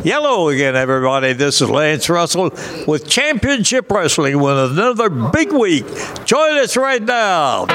Hello again, everybody. This is Lance Russell with Championship Wrestling with another big week. Join us right now.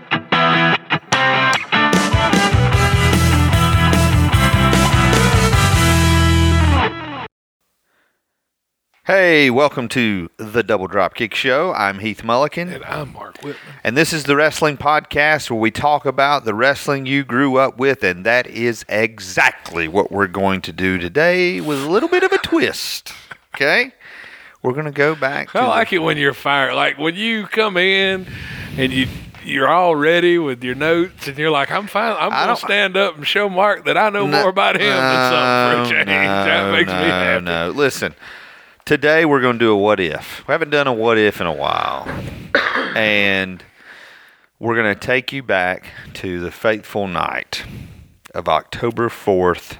Hey, welcome to the Double Dropkick Show. I'm Heath Mullican. And I'm Mark Whitman. And this is the wrestling podcast where we talk about the wrestling you grew up with, and that is exactly what we're going to do today with a little bit of a twist. Okay? We're going to go back to... I like it when you're fired. Like when you come in and you're all ready with your notes and you're like, I'm fine. I'm going to stand up and show Mark that I know more about him than something for a change. That makes me happy. No, listen. Today we're going to do a what if. We haven't done a what if in a while. And we're going to take you back to the fateful night of October 4th,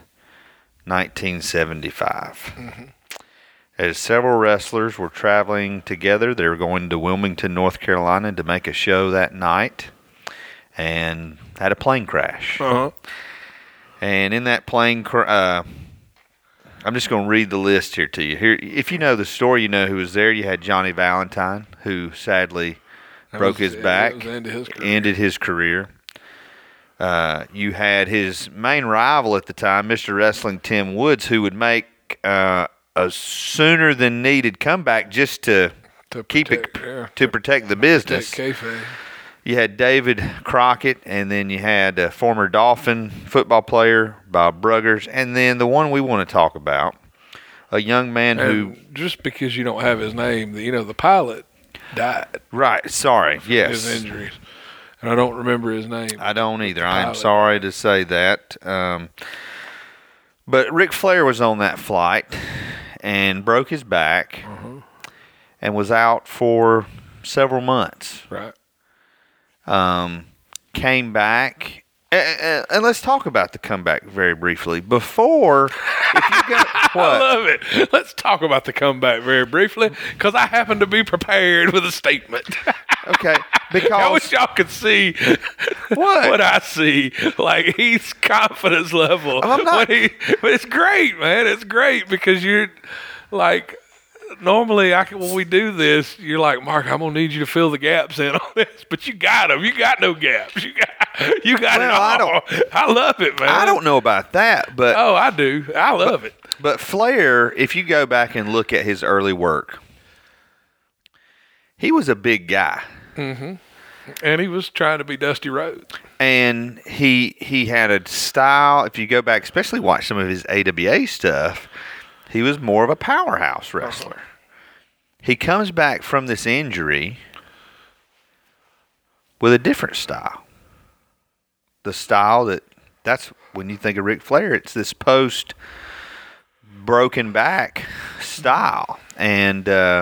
1975. Mm-hmm. As several wrestlers were traveling together, they were going to Wilmington, North Carolina to make a show that night and had a plane crash. Uh-huh. And in that plane I'm just going to read the list here to you. Here, if you know the story, you know who was there. You had Johnny Valentine, who sadly broke his back, ended his career. You had his main rival at the time, Mr. Wrestling Tim Woods, who would make a sooner than needed comeback just to protect the business. Protect kayfabe. You had David Crockett, and then you had former Dolphin football player Bob Bruggers, and then the one we want to talk about, a young man who... Just because you don't have his name, the pilot died. Right, sorry, yes. His injuries. And I don't remember his name. I don't either. I am sorry to say that. But Ric Flair was on that flight and broke his back and was out for several months. Right. Came back, and let's talk about the comeback very briefly. Before, if you got what? I love it. Let's talk about the comeback very briefly, because I happen to be prepared with a statement. Okay, because I wish y'all could see what I see. Like Heath's confidence level. I'm not. But it's great, man. It's great because you're like. Normally, when we do this, you're like, Mark, I'm gonna need you to fill the gaps in on this, but you got them. You got no gaps. You got it all. I love it, man. I don't know about that, but I do. I love it. But Flair, if you go back and look at his early work, he was a big guy. Mm-hmm. And he was trying to be Dusty Rhodes. And he had a style. If you go back, especially watch some of his AWA stuff. He was more of a powerhouse wrestler. He comes back from this injury with a different style. The style that's when you think of Ric Flair, it's this post-broken back style. And the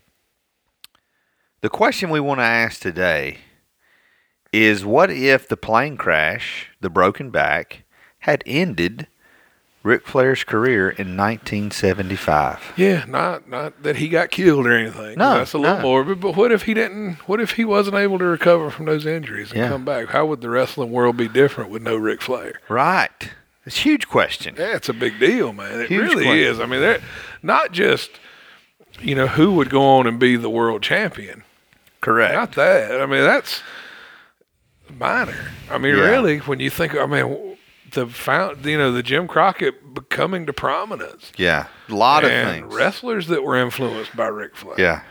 question we want to ask today is, what if the plane crash, the broken back, had ended Ric Flair's career in 1975. Yeah, not that he got killed or anything. No, that's a little morbid. But what if he didn't? What if he wasn't able to recover from those injuries and come back? How would the wrestling world be different with no Ric Flair? Right. It's a huge question. Yeah, it's a big deal, man. It huge really question. is. I mean, they're not just who would go on and be the world champion. Correct. Not that. I mean, that's minor. I mean, really, when you think, the Jim Crockett coming to prominence. Yeah, a lot of things. Wrestlers that were influenced by Ric Flair. Yeah.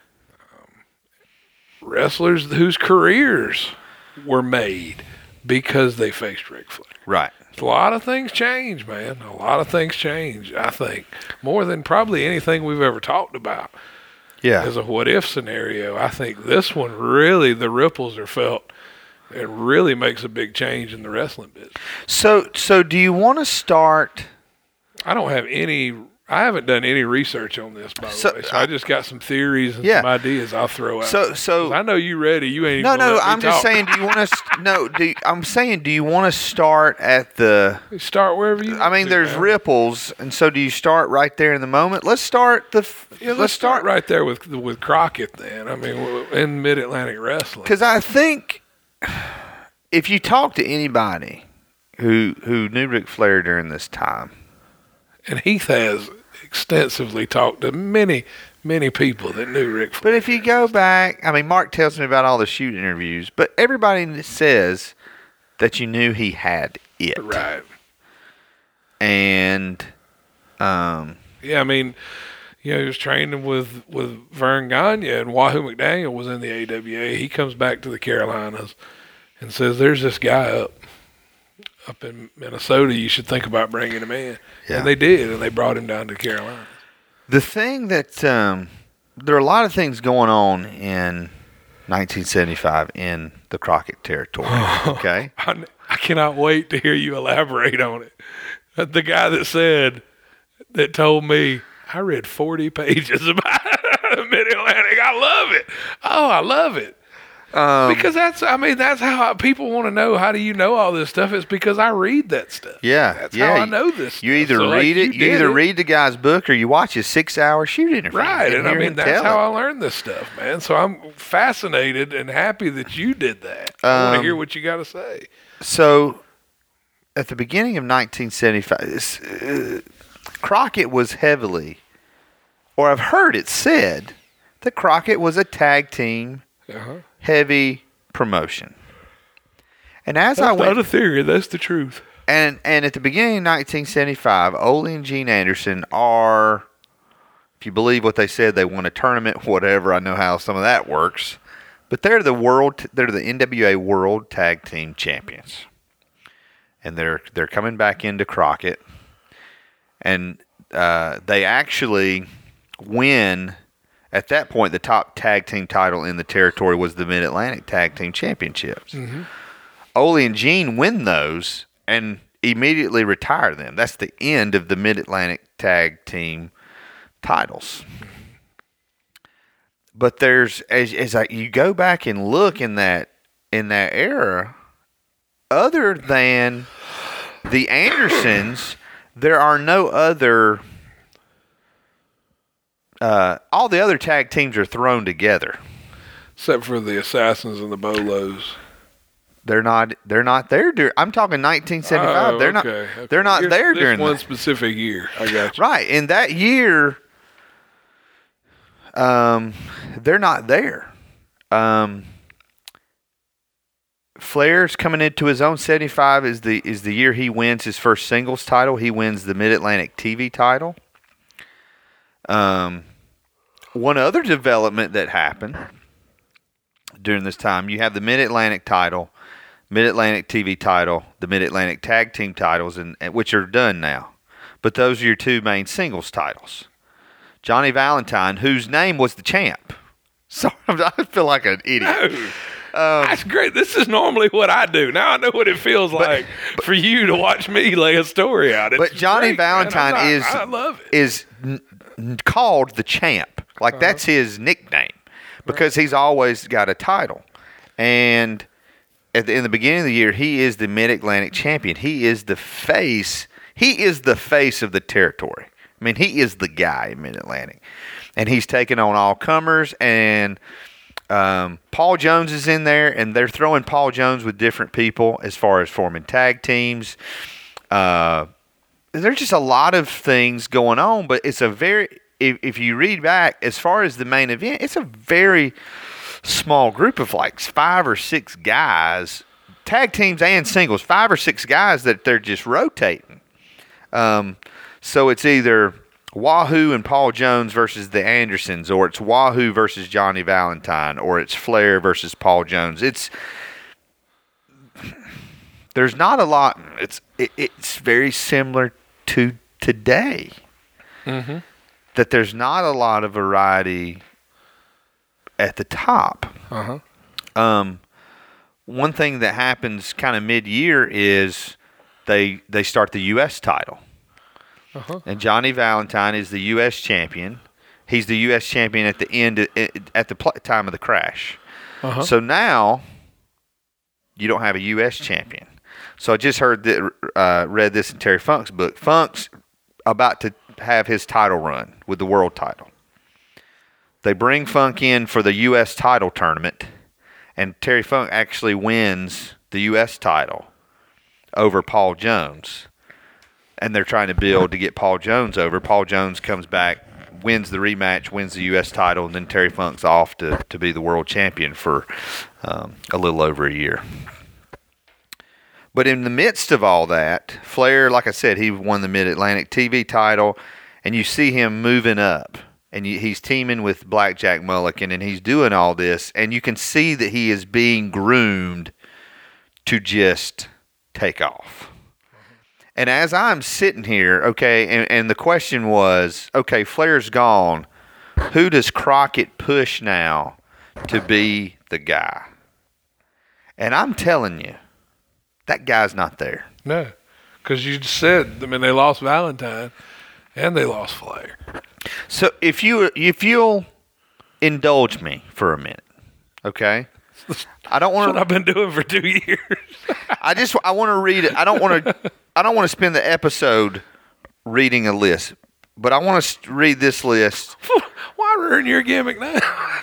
Wrestlers whose careers were made because they faced Ric Flair. Right. A lot of things change, man. A lot of things change, I think. More than probably anything we've ever talked about. Yeah. As a what-if scenario. I think this one really, the ripples are felt. It really makes a big change in the wrestling business. So do you want to start? I haven't done any research on this, by the way. So I just got some theories and some ideas I'll throw out. So I know you ready. You ain't no. I'm just saying. Do you want to? I'm saying. Do you want to start at the? Start wherever you. I mean, there's ripples, and so do you start right there in the moment? Let's start let's start right there with Crockett. Then I mean, in Mid-Atlantic Wrestling. Because I think if you talk to anybody who knew Ric Flair during this time, And Heath has extensively talked to many, many people that knew Ric Flair. But if you go back, I mean, Mark tells me about all the shoot interviews, but everybody says that you knew he had it. Right. And, yeah, I mean, he was training with Vern Gagne, and Wahoo McDaniel was in the AWA. He comes back to the Carolinas and says, there's this guy up in Minnesota. You should think about bringing him in. Yeah. And they did, and they brought him down to Carolina. The thing that there are a lot of things going on in 1975 in the Crockett territory. Okay, I cannot wait to hear you elaborate on it. The guy that told me, I read 40 pages about Mid-Atlantic. I love it. Oh, I love it. Because that's how people want to know. How do you know all this stuff? It's because I read that stuff. Yeah, that's how I know this. You either stuff. read it, you either read the guy's book, or you watch his 6-hour shoot interview. Right, and I mean that's how I I learned this stuff, man. So I'm fascinated and happy that you did that. I want to hear what you got to say. So, at the beginning of 1975, Crockett was heavily, or I've heard it said, that Crockett was a tag team. Heavy promotion. And as I went, not a theory, that's the truth. And at the beginning of 1975, Ole and Gene Anderson are, if you believe what they said, they won a tournament, whatever. I know how some of that works, but they're the NWA World Tag Team Champions, and they're coming back into Crockett, and they actually win. At that point, the top tag team title in the territory was the Mid-Atlantic Tag Team Championships. Mm-hmm. Ole and Gene win those and immediately retire them. That's the end of the Mid-Atlantic Tag Team titles. But there's, you go back and look in that era, other than the Andersons, there are no other. All the other tag teams are thrown together, except for the Assassins and the Bolos. They're not there. I'm talking 1975. Oh, they're not. okay. They're not there during one that specific year. I got you. Right in that year. They're not there. Flair's coming into his own. 75 is the year he wins his first singles title. He wins the Mid-Atlantic TV title. One other development that happened during this time, you have the Mid-Atlantic title, Mid-Atlantic TV title, the Mid-Atlantic Tag Team titles, and which are done now. But those are your two main singles titles. Johnny Valentine, whose name was the Champ. Sorry, I feel like an idiot. No. That's great. This is normally what I do. Now I know what it feels like for you to watch me lay a story out. But Johnny Valentine I love it. is called the Champ. Like that's his nickname because he's always got a title. And in the beginning of the year, he is the Mid-Atlantic champion. He is the face. He is the face of the territory. I mean, he is the guy in Mid-Atlantic. And he's taking on all comers. And Paul Jones is in there, and they're throwing Paul Jones with different people as far as forming tag teams. There's just a lot of things going on, but it's a very, if you read back, as far as the main event, it's a very small group of like 5 or 6 guys, tag teams and singles, 5 or 6 guys that they're just rotating. So it's either Wahoo and Paul Jones versus the Andersons, or it's Wahoo versus Johnny Valentine, or it's Flair versus Paul Jones. There's not a lot. It's very similar to today. Mm-hmm. That there's not a lot of variety at the top. Uh-huh. One thing that happens kind of mid-year is they start the U.S. title. Uh-huh. And Johnny Valentine is the U.S. champion. He's the U.S. champion at the end, at the time of the crash. Uh-huh. So now you don't have a U.S. champion. So I just read this in Terry Funk's book. Funk's about to have his title run with the world title. They bring Funk in for the U.S. title tournament, and Terry Funk actually wins the U.S. title over Paul Jones. and they're trying to build to get Paul Jones over. Paul Jones comes back, wins the rematch, wins the U.S. title, and then Terry Funk's off to be the world champion for a little over a year. But in the midst of all that, Flair, like I said, he won the Mid-Atlantic TV title, and you see him moving up. And he's teaming with Blackjack Mulligan, and he's doing all this, and you can see that he is being groomed to just take off. And as I'm sitting here, okay, and the question was, okay, Flair's gone. Who does Crockett push now to be the guy? And I'm telling you, that guy's not there. No, because you just said, I mean, they lost Valentine and they lost Flair. So if you'll indulge me for a minute, okay? I don't want That's what I've been doing for 2 years. I want to read it. I don't want to spend the episode reading a list, but I want to read this list. Why ruin your gimmick now?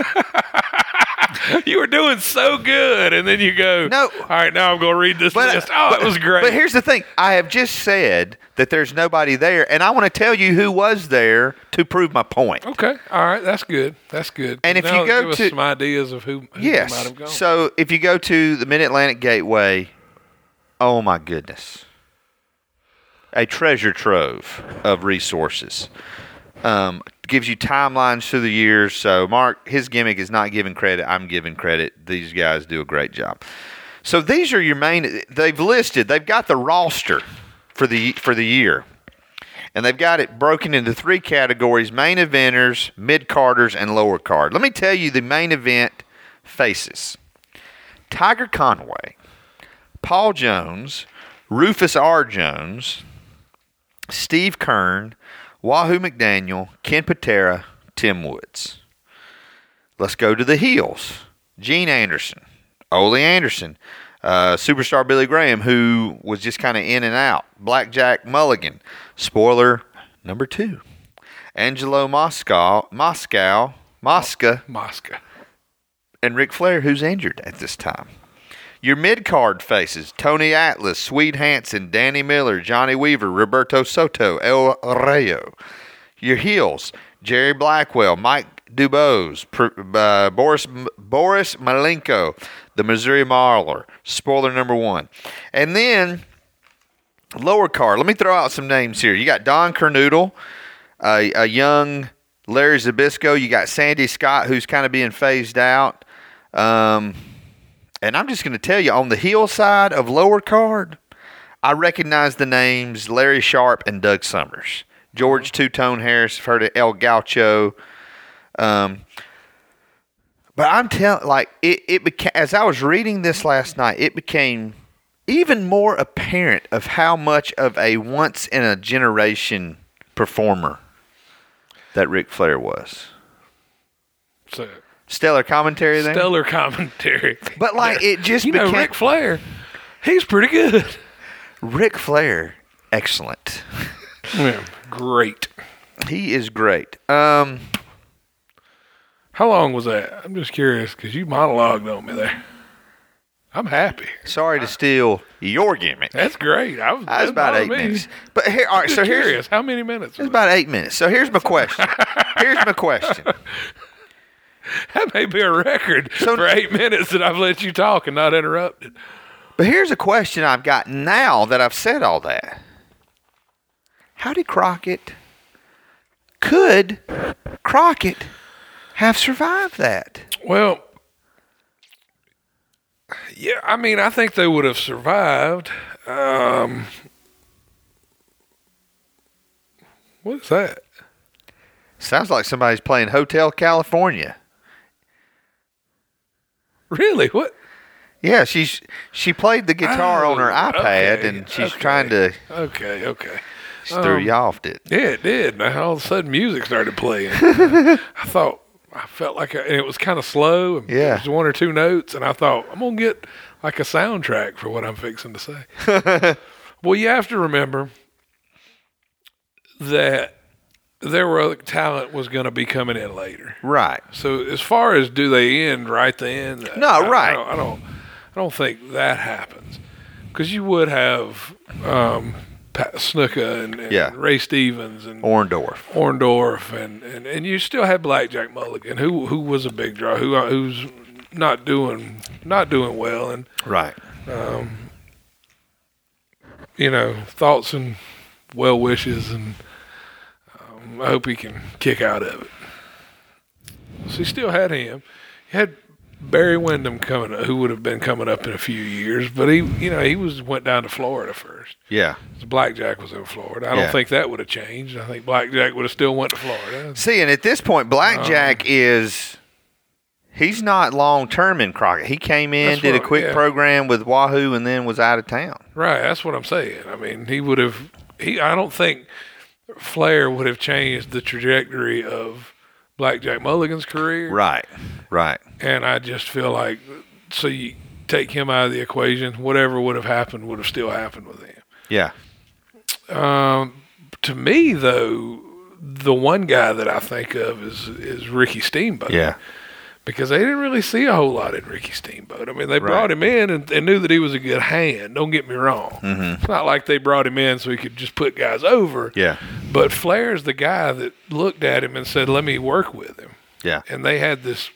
You were doing so good, and then you go, no. All right, now I'm going to read this list. It was great. But here's the thing. I have just said that there's nobody there, and I want to tell you who was there to prove my point. Okay. All right. That's good. That's good. And if now you go give us to some ideas of who yes, might have gone. So if you go to the Mid-Atlantic Gateway, oh my goodness, a treasure trove of resources. Gives you timelines through the years. So Mark, his gimmick is not giving credit. I'm giving credit. These guys do a great job. So these are your main. They've got the roster for the year, and they've got it broken into 3 categories: main eventers, mid carders, and lower card. Let me tell you the main event faces: Tiger Conway, Paul Jones, Rufus R. Jones, Steve Kern, Wahoo McDaniel, Ken Patera, Tim Woods. Let's go to the heels. Gene Anderson, Ole Anderson, Superstar Billy Graham, who was just kind of in and out. Blackjack Mulligan, spoiler number 2. Angelo Mosca, and Ric Flair, who's injured at this time. Your mid-card faces: Tony Atlas, Swede Hansen, Danny Miller, Johnny Weaver, Roberto Soto, El Rayo. Your heels: Jerry Blackwell, Mike Dubose, Boris Malenko, the Missouri Mauler, spoiler number 1. And then, lower card, let me throw out some names here. You got Don Kernoodle, a young Larry Zbyszko. You got Sandy Scott, who's kind of being phased out. And I'm just going to tell you, on the heel side of lower card, I recognize the names Larry Sharp and Doug Summers. George Two-Tone Harris, I've heard of El Gaucho. But I'm telling, like, it became, as I was reading this last night, it became even more apparent of how much of a once-in-a-generation performer that Ric Flair was. So, stellar commentary there? Stellar commentary. But, like, it just became... Ric Flair, he's pretty good. Ric Flair, excellent. Yeah, great. He is great. How long was that? I'm just curious because you monologued on me there. I'm happy. Sorry to steal your gimmick. That's great. That was about 8 minutes. But here, all right. So curious, how many minutes? It's about 8 minutes. So here's my question. That may be a record for 8 minutes that I've let you talk and not interrupted. But here's a question I've got now that I've said all that. How did could Crockett have survived that? Well, yeah, I mean, I think they would have survived. What is that? Sounds like somebody's playing Hotel California. Really? What? Yeah, she played the guitar on her iPad, and she's trying to... Okay. She threw you off, didn't it? Yeah, it did. And all of a sudden, music started playing. I felt like and it was kind of slow. And yeah. It was 1 or 2 notes, and I thought, I'm going to get like a soundtrack for what I'm fixing to say. Well, you have to remember that their other talent was going to be coming in later. Right. So as far as do they end right then? No, right. I don't think that happens. Because you would have Pat Snuka and Yeah. Ray Stevens and Orndorff. and you still had Blackjack Mulligan, who was a big draw, who's not doing well, and Right. thoughts and well wishes, and I hope he can kick out of it. So you still had him. You had Barry Windham coming up, who would have been coming up in a few years, but he went down to Florida first. Yeah. So Blackjack was in Florida. I don't Yeah. think that would have changed. I think Blackjack would have still went to Florida. See, and at this point, Blackjack he's not long term in Crockett. He came in, did a quick program with Wahoo, and then was out of town. Right, that's what I'm saying. I mean, I don't think Flair would have changed the trajectory of Blackjack Mulligan's career. Right. And I just feel like, so you take him out of the equation, whatever would have happened would have still happened with him. Yeah. To me, though, the one guy that I think of is Ricky Steamboat. Yeah. Because they didn't really see a whole lot in Ricky Steamboat. I mean, they brought him in and knew that he was a good hand. Don't get me wrong. Mm-hmm. It's not like they brought him in so he could just put guys over. Yeah. But Flair's the guy that looked at him and said, let me work with him. Yeah. And they had this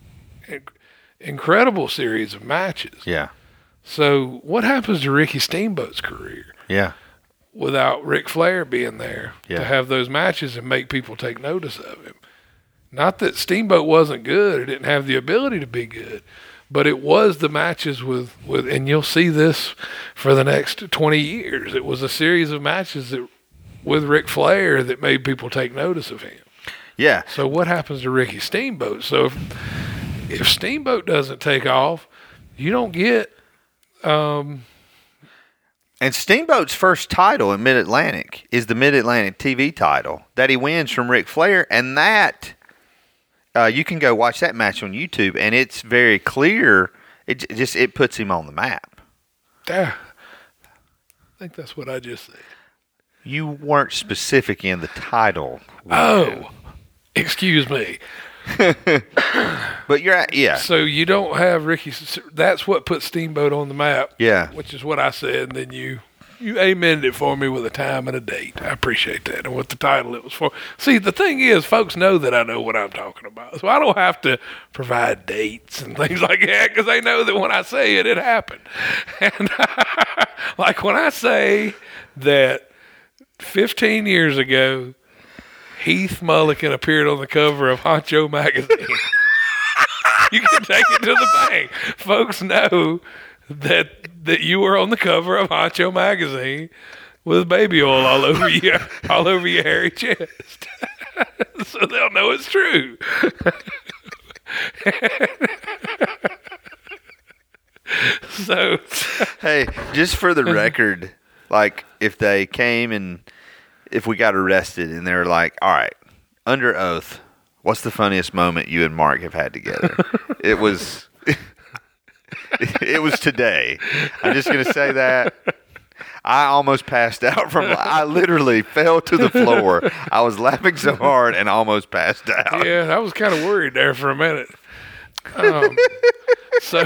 incredible series of matches. Yeah. So what happens to Ricky Steamboat's career Yeah. without Ric Flair being there Yeah. to have those matches and make people take notice of him? Not that Steamboat wasn't good or didn't have the ability to be good, but it was the matches with and you'll see this for the next 20 years. It was a series of matches with Ric Flair that made people take notice of him. Yeah. So what happens to Ricky Steamboat? So if Steamboat doesn't take off, you don't get And Steamboat's first title in Mid-Atlantic is the Mid-Atlantic TV title that he wins from Ric Flair, and that you can go watch that match on YouTube, and it's very clear. It puts him on the map. I think that's what I just said. You weren't specific in the title. Oh, excuse me. But you're at, yeah. So you don't have Ricky. That's what put Steamboat on the map. Yeah. Which is what I said. And then you amended it for me with a time and a date. I appreciate that. And what the title it was for. See, the thing is, folks know that I know what I'm talking about. So I don't have to provide dates and things like that because they know that when I say it, it happened. And like when I say that 15 years ago, Heath Mulligan appeared on the cover of Honcho magazine. You can take it to the bank. Folks know that you were on the cover of Honcho magazine with baby oil all over your hairy chest. So they'll know it's true. So Hey, just for the record, like if they came and if we got arrested and they were like, all right, under oath, what's the funniest moment you and Mark have had together? It was today. I'm just going to say that. I almost passed out I literally fell to the floor. I was laughing so hard and almost passed out. yeah, I was kind of worried there for a minute. So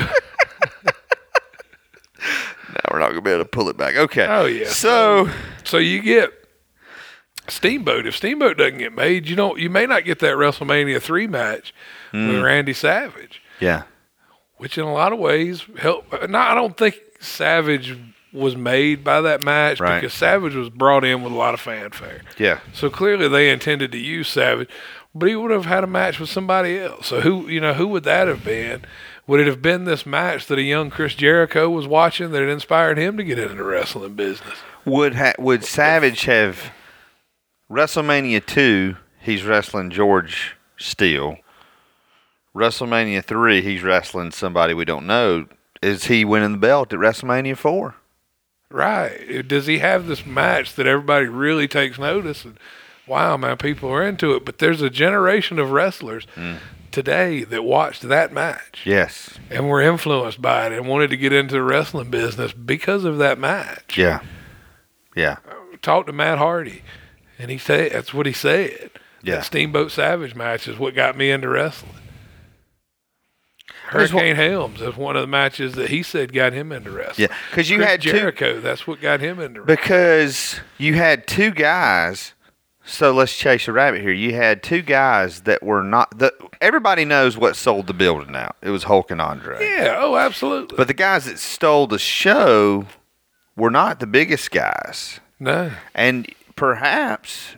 Now we're not going to be able to pull it back. Okay. Oh, yeah. So you get Steamboat. If Steamboat doesn't get made, you may not get that WrestleMania 3 match with Randy Savage. yeah. Which in a lot of ways helped. I don't think Savage was made by that match Right. because Savage was brought in with a lot of fanfare. Yeah. So clearly they intended to use Savage, but he would have had a match with somebody else. So who would that have been? Would it have been this match that a young Chris Jericho was watching that inspired him to get into the wrestling business? Would Savage have WrestleMania 2? He's wrestling George Steele. WrestleMania 3, he's wrestling somebody we don't know. Is he winning the belt at WrestleMania 4? Right. Does he have this match that everybody really takes notice? And wow, man, people are into it. But there's a generation of wrestlers today that watched that match. Yes. And were influenced by it and wanted to get into the wrestling business because of that match. Yeah. Yeah. Talked to Matt Hardy, and he said that's what he said. Yeah. That Steamboat Savage match is what got me into wrestling. Hurricane Helms is one of the matches that he said got him into wrestling. Yeah, because you Chris had Jericho. That's what got him into wrestling. because you had two guys. So let's chase a rabbit here. You had two guys that were not everybody knows what sold the building out. It was Hulk and Andre. Yeah. Oh, absolutely. But the guys that stole the show were not the biggest guys. No. And perhaps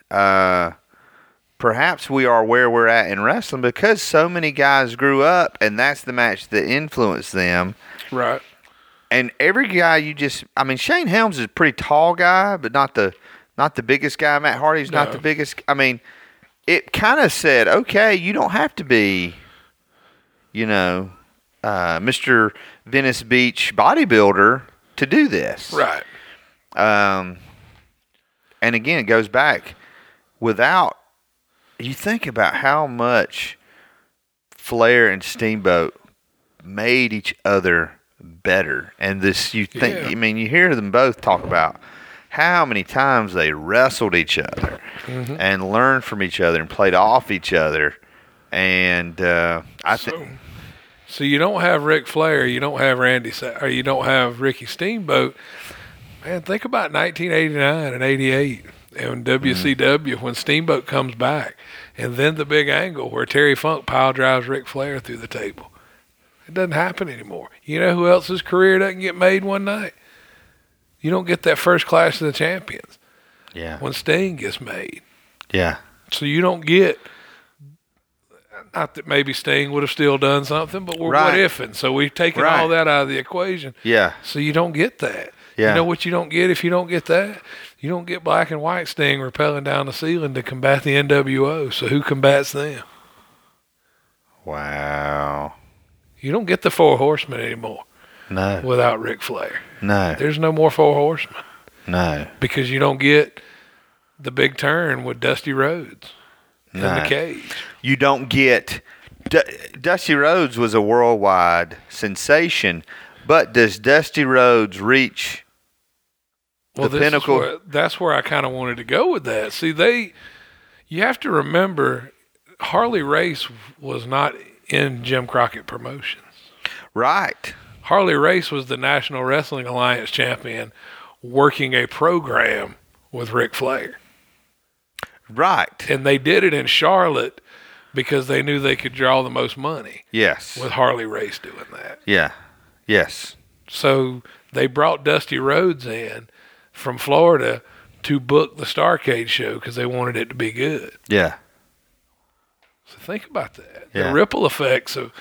we are where we're at in wrestling because so many guys grew up, and that's the match that influenced them. Right. And every guy Shane Helms is a pretty tall guy, but not the biggest guy. Matt Hardy's not No. the biggest. It kind of said, okay, you don't have to be, Mr. Venice Beach bodybuilder to do this. Right. And again, it goes back without. You think about how much Flair and Steamboat made each other better, and this you think. Yeah. You hear them both talk about how many times they wrestled each other and learned from each other and played off each other, and I think. So you don't have Ric Flair, you don't have or you don't have Ricky Steamboat. Man, think about 1989 and 88 and WCW when Steamboat comes back, and then the big angle where Terry Funk pile drives Ric Flair through the table. It doesn't happen anymore. You know who else's career doesn't get made one night? You don't get that first Clash of the Champions. Yeah. When Sting gets made. Yeah. So you don't get. Not that maybe Sting would have still done something, but we're what ifing. So we've taken all that out of the equation. Yeah. So you don't get that. Yeah. You know what you don't get if you don't get that? You don't get black and white Sting rappelling down the ceiling to combat the NWO. So who combats them? Wow. You don't get the Four Horsemen anymore. No. Without Ric Flair. No. There's no more Four Horsemen. No. Because you don't get the big turn with Dusty Rhodes in the cage. You don't get. Dusty Rhodes was a worldwide sensation, but does Dusty Rhodes reach the pinnacle? That's where I kind of wanted to go with that. See, you have to remember, Harley Race was not in Jim Crockett Promotions. Right. Harley Race was the National Wrestling Alliance champion working a program with Ric Flair. Right. And they did it in Charlotte because they knew they could draw the most money. Yes. With Harley Race doing that. Yeah. Yes. So they brought Dusty Rhodes in from Florida to book the Starrcade show because they wanted it to be good. Yeah. So think about that. Yeah. The ripple effects of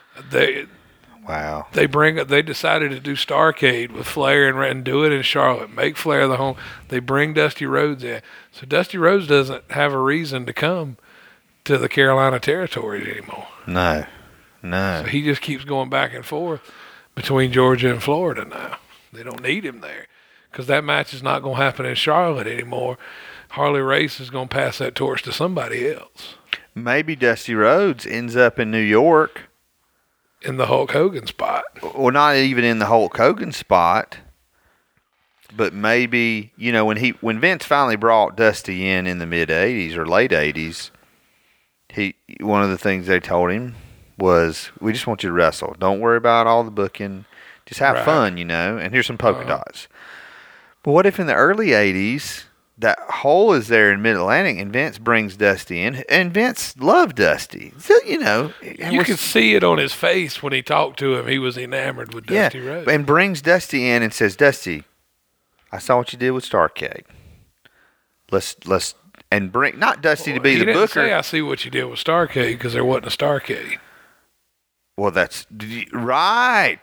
Wow. They decided to do Starrcade with Flair and do it in Charlotte. Make Flair the home. They bring Dusty Rhodes in. So Dusty Rhodes doesn't have a reason to come to the Carolina territories anymore. No. No. So he just keeps going back and forth between Georgia and Florida now. They don't need him there because that match is not going to happen in Charlotte anymore. Harley Race is going to pass that torch to somebody else. Maybe Dusty Rhodes ends up in New York. In the Hulk Hogan spot. Well, not even in the Hulk Hogan spot, but maybe, when Vince finally brought Dusty in the mid 80s or late 80s, one of the things they told him was, we just want you to wrestle. Don't worry about all the booking. Just have fun, and here's some polka dots. But what if in the early 80s, that hole is there in Mid-Atlantic, and Vince brings Dusty in, and Vince loved Dusty. So, you could see it on his face when he talked to him. He was enamored with Dusty Rhodes. And brings Dusty in and says, Dusty, I saw what you did with Starrcade. Let's and bring not Dusty to be the booker. He didn't say I see what you did with Starrcade because there wasn't a Starrcade. Well, that's right.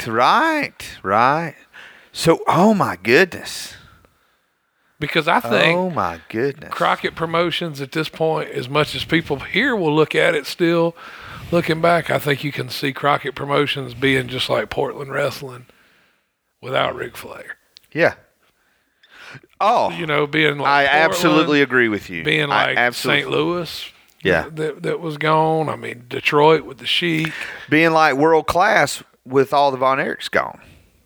So, oh my goodness. Because I think, oh my goodness, Crockett Promotions at this point, as much as people here will look at it still, looking back, I think you can see Crockett Promotions being just like Portland Wrestling without Ric Flair. Yeah. Oh, being like I Portland, absolutely agree with you. Being like St. Louis, that was gone. I mean, Detroit with the Sheik. Being like World Class with all the Von Erichs gone.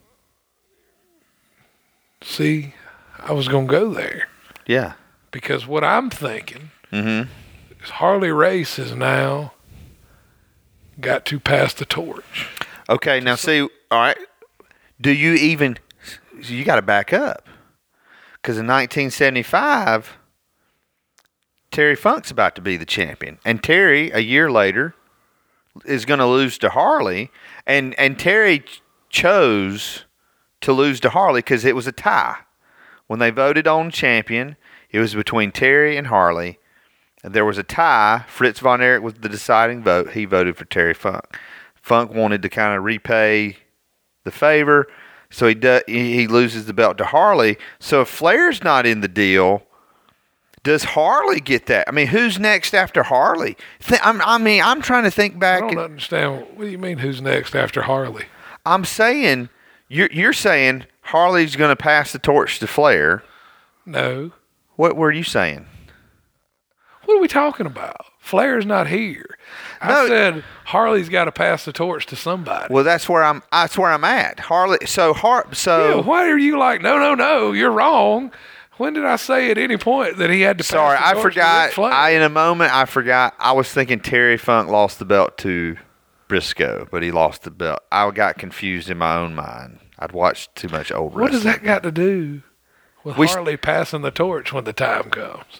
See, I was going to go there. Yeah. Because what I'm thinking is Harley Race has now got to pass the torch. Okay, now see, all right. Do you even? You got to back up, because in 1975, Terry Funk's about to be the champion, and Terry a year later is going to lose to Harley, and Terry chose to lose to Harley because it was a tie. When they voted on champion, it was between Terry and Harley. There was a tie. Fritz von Erich was the deciding vote. He voted for Terry Funk. Funk wanted to kind of repay the favor, so he loses the belt to Harley. So if Flair's not in the deal, does Harley get that? I mean, who's next after Harley? I'm trying to think back. I don't understand. What do you mean, who's next after Harley? I'm saying, you're saying Harley's going to pass the torch to Flair. No. What were you saying? What are we talking about? Flair's not here. I said Harley's got to pass the torch to somebody. Well, that's where I'm at. Harley. Yeah, why are you like, no, you're wrong? When did I say at any point that he had to pass the torch I forgot. to Ric Flair? In a moment, I forgot. I was thinking Terry Funk lost the belt to Briscoe, but he lost the belt. I got confused in my own mind. I'd watched too much old wrestling. What does that got to do with Harley passing the torch when the time comes?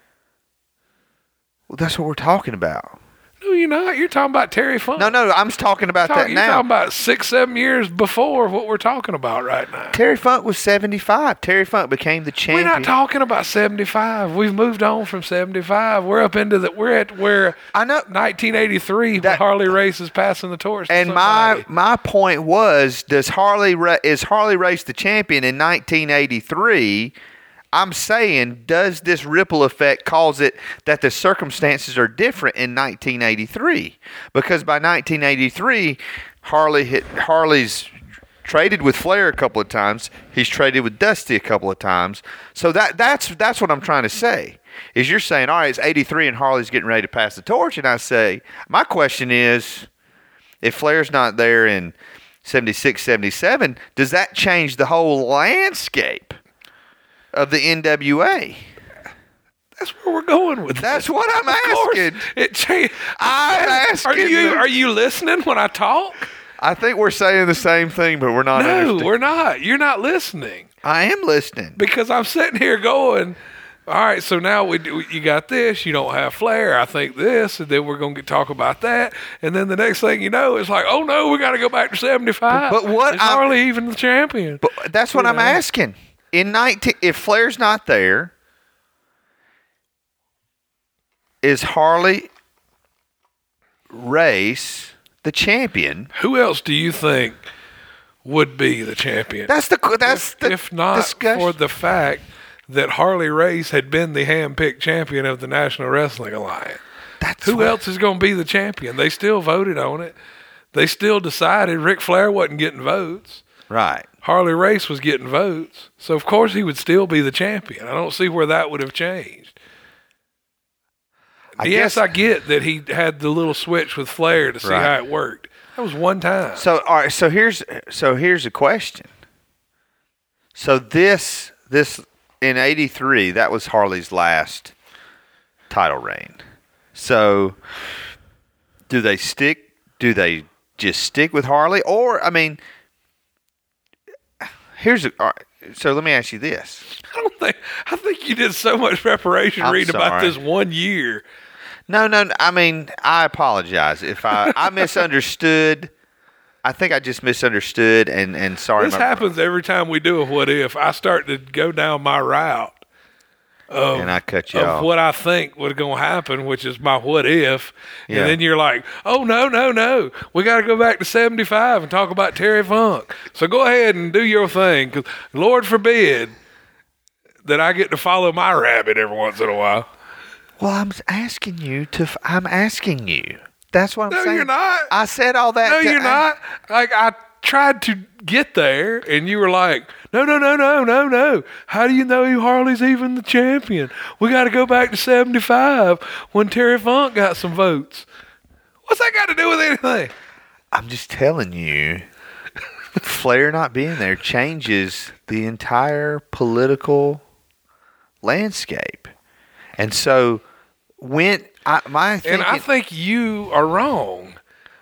Well, that's what we're talking about. No, you're not. You're talking about Terry Funk. No, I'm talking about that now. You're talking about 6-7 years before what we're talking about right now. Terry Funk was 75. Terry Funk became the champion. We're not talking about 75. We've moved on from 75. We're up into we're at 1983 when Harley Race is passing the torch. And my point was, is Harley Race the champion in 1983? I'm saying, does this ripple effect cause it that the circumstances are different in 1983? Because by 1983, Harley's traded with Flair a couple of times. He's traded with Dusty a couple of times. So that's what I'm trying to say. Is you're saying, all right, it's 83 and Harley's getting ready to pass the torch, and I say, my question is, if Flair's not there in 76, 77, does that change the whole landscape of the NWA? That's where we're going with That's this. what I'm asking. It changed. I'm asking. Are you listening when I talk? I think we're saying the same thing, but we're not. No, we're not. You're not listening. I am listening. Because I'm sitting here going, all right, so now you got this. You don't have Flair. I think this, and then we're going to talk about that. And then the next thing you know, it's like, oh, no, we got to go back to 75. But what? Is Harley even the champion? But that's what I'm asking. If Flair's not there, is Harley Race the champion? Who else do you think would be the champion? If not discussion. For the fact that Harley Race had been the hand-picked champion of the National Wrestling Alliance. Who else is going to be the champion? They still voted on it. They still decided Ric Flair wasn't getting votes. Right. Harley Race was getting votes. So, of course, he would still be the champion. I don't see where that would have changed. I get that he had the little switch with Flair to see how it worked. That was one time. So, all right. So here's a question. So this in '83, that was Harley's last title reign. So do they just stick with Harley? Or, I mean, all right, so let me ask you this. I think you did so much preparation reading about this 1 year. No. I mean, I apologize if I misunderstood. I think I just misunderstood, and sorry. This happens every time we do a what if. I start to go down my route and I cut you off. What I think was going to happen, which is my what if, and then you're like, oh, no. We got to go back to 75 and talk about Terry Funk. So go ahead and do your thing, because Lord forbid that I get to follow my rabbit every once in a while. Well, I'm asking you. That's what I'm saying. No, you're not. I said all that. No, you're not. Like, I tried to get there, and you were like, no. How do you know Harley's even the champion? We got to go back to 75 when Terry Funk got some votes. What's that got to do with anything? I'm just telling you, Flair not being there changes the entire political landscape. And so I think you are wrong.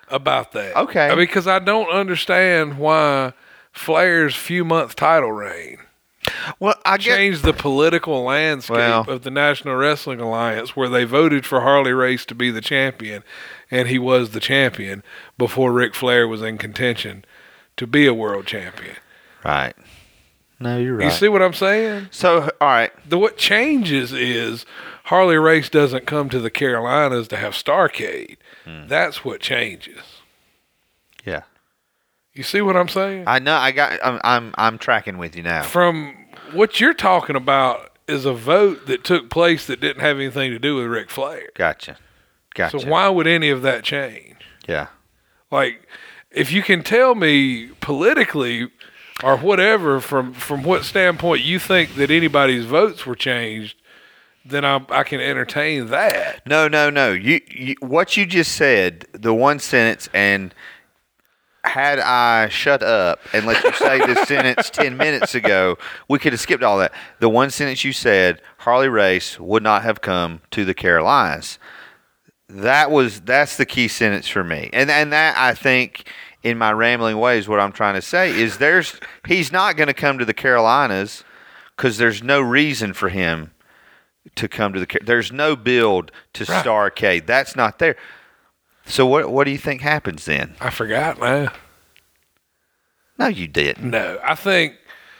about that. Okay. Because I don't understand why Flair's few-month title reign Well, I get changed the political landscape Well- of the National Wrestling Alliance, where they voted for Harley Race to be the champion, and he was the champion before Ric Flair was in contention to be a world champion. right. No, you're right. You see what I'm saying? So, all right. What changes is Harley Race doesn't come to the Carolinas to have Starrcade. That's what changes. Yeah. You see what I'm saying? I know. I'm tracking with you now. From what you're talking about is a vote that took place that didn't have anything to do with Ric Flair. Gotcha. So why would any of that change? Yeah. Like, if you can tell me politically or whatever from what standpoint you think that anybody's votes were changed, then I can entertain that. No. You what you just said, the one sentence, and had I shut up and let you say this sentence 10 minutes ago, we could have skipped all that. The one sentence you said, Harley Race would not have come to the Carolinas. That's the key sentence for me. And that, I think, in my rambling ways, what I'm trying to say is he's not going to come to the Carolinas because there's no reason for him to come to there's no build to Starrcade. That's not there. So what do you think happens then? I forgot, man. No, you didn't. No, I think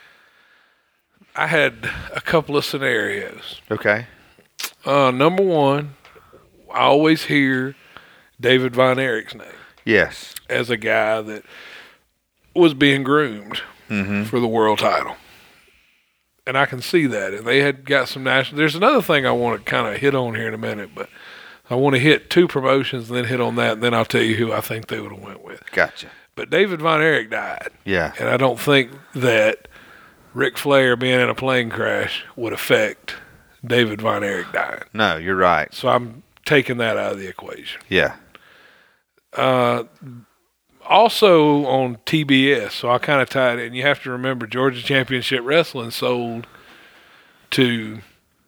I had a couple of scenarios. Okay. Number one, I always hear David Von Erich's name Yes. as a guy that was being groomed for the world title. And I can see that. And they had got some national. There's another thing I want to kind of hit on here in a minute, but I want to hit two promotions and then hit on that, and then I'll tell you who I think they would have went with. Gotcha. But David Von Erich died. Yeah. And I don't think that Ric Flair being in a plane crash would affect David Von Erich dying. No, you're right. So I'm taking that out of the equation. Yeah. Also on TBS, so I kind of tied it. And you have to remember, Georgia Championship Wrestling sold to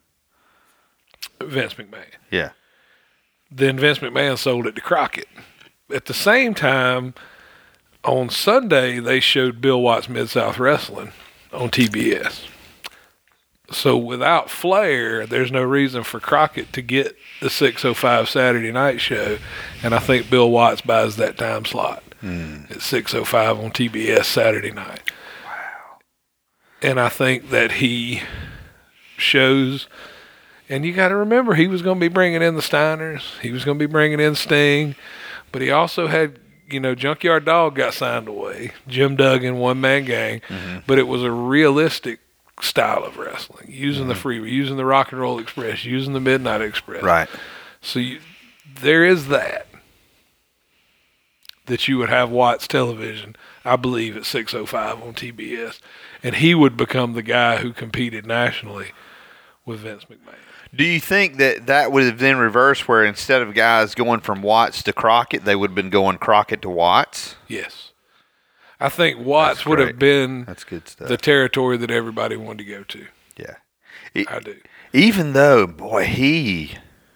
Vince McMahon. Yeah. Then Vince McMahon sold it to Crockett. At the same time, on Sunday, they showed Bill Watts Mid-South Wrestling on TBS. So without Flair, there's no reason for Crockett to get the 6:05 Saturday night show, and I think Bill Watts buys that time slot at 6:05 on TBS Saturday night. Wow. And I think that he shows, and you got to remember, he was going to be bringing in the Steiners, he was going to be bringing in Sting, but he also had, Junkyard Dog got signed away, Jim Duggan, One Man Gang, but it was a realistic style of wrestling, using the Freeway, using the Rock and Roll Express, using the Midnight Express. Right. So there is that you would have Watts Television, I believe, at 6:05 on TBS, and he would become the guy who competed nationally with Vince McMahon. Do you think that would have then reversed, where instead of guys going from Watts to Crockett, they would have been going Crockett to Watts? Yes. I think Watts would have been That's good stuff. the territory that everybody wanted to go to. Yeah. I do. Even though, boy, he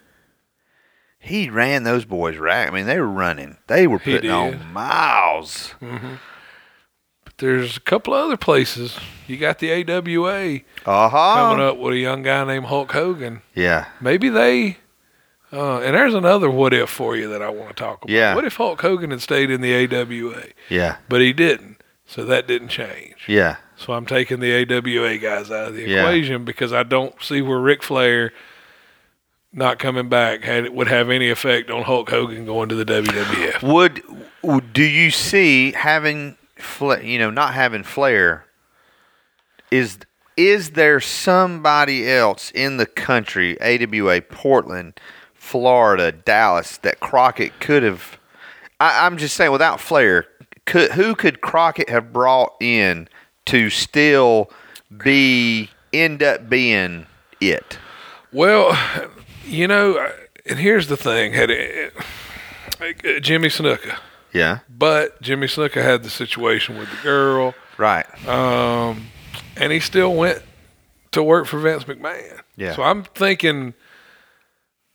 ran those boys right. I mean, they were running. They were putting on miles. But there's a couple other places. You got the AWA Uh-huh. coming up with a young guy named Hulk Hogan. Yeah. Maybe they, and there's another what if for you that I want to talk about. Yeah. What if Hulk Hogan had stayed in the AWA? Yeah. But he didn't, so that didn't change. Yeah. So I'm taking the AWA guys out of the Yeah. equation because I don't see where Ric Flair not coming back would have any effect on Hulk Hogan going to the WWF. Do you see having, not having Flair, is there somebody else in the country, AWA, Portland, Florida, Dallas, that Crockett could have? I'm just saying, without Flair, who could Crockett have brought in to still end up being it? Well, and here's the thing: Jimmy Snuka. Yeah. But Jimmy Snuka had the situation with the girl. Right. And he still went to work for Vince McMahon. Yeah. So I'm thinking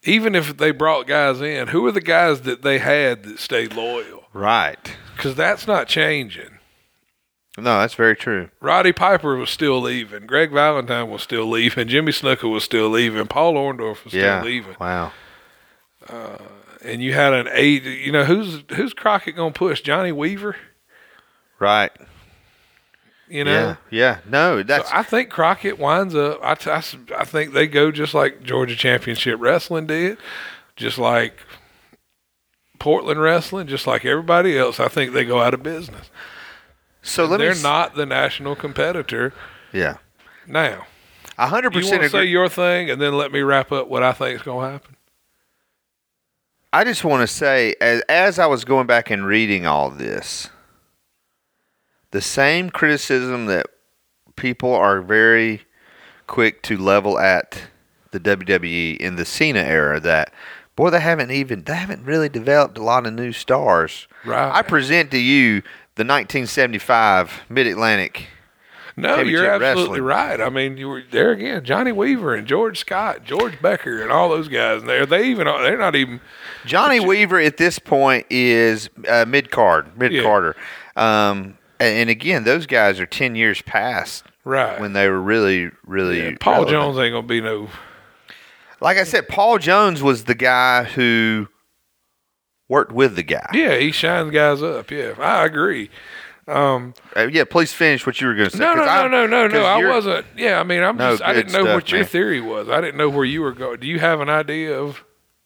even if they brought guys in, who are the guys that they had that stayed loyal? Right. Because that's not changing. No, that's very true. Roddy Piper was still leaving. Greg Valentine was still leaving. Jimmy Snuka was still leaving. Paul Orndorff was still leaving. Wow. And you had an 8. You know, who's Crockett going to push? Johnny Weaver? Right. You know? Yeah. No, that's. So I think Crockett winds up. I think they go just like Georgia Championship Wrestling did, just like Portland Wrestling, just like everybody else. I think they go out of business. So they're not the national competitor. Yeah. Now, 100% you want to say your thing, and then let me wrap up what I think is going to happen. I just want to say, as I was going back and reading all this, the same criticism that people are very quick to level at the WWE in the Cena era, that boy, they haven't really developed a lot of new stars. Right. I present to you the 1975 Mid-Atlantic. No, you're absolutely right. I mean, you were there again. Johnny Weaver and George Scott, George Becker, and all those guys. And they're not even. Johnny Weaver at this point is mid-carder. And again, those guys are 10 years past right when they were really, really. Yeah, Paul relevant. Jones ain't gonna be no. Like I said, Paul Jones was the guy who worked with the guy. Yeah, he shines guys up. Yeah, I agree. Please finish what you were going to say. No. I wasn't. Yeah, I mean, I didn't know what your theory was. I didn't know where you were going. Do you have an idea of?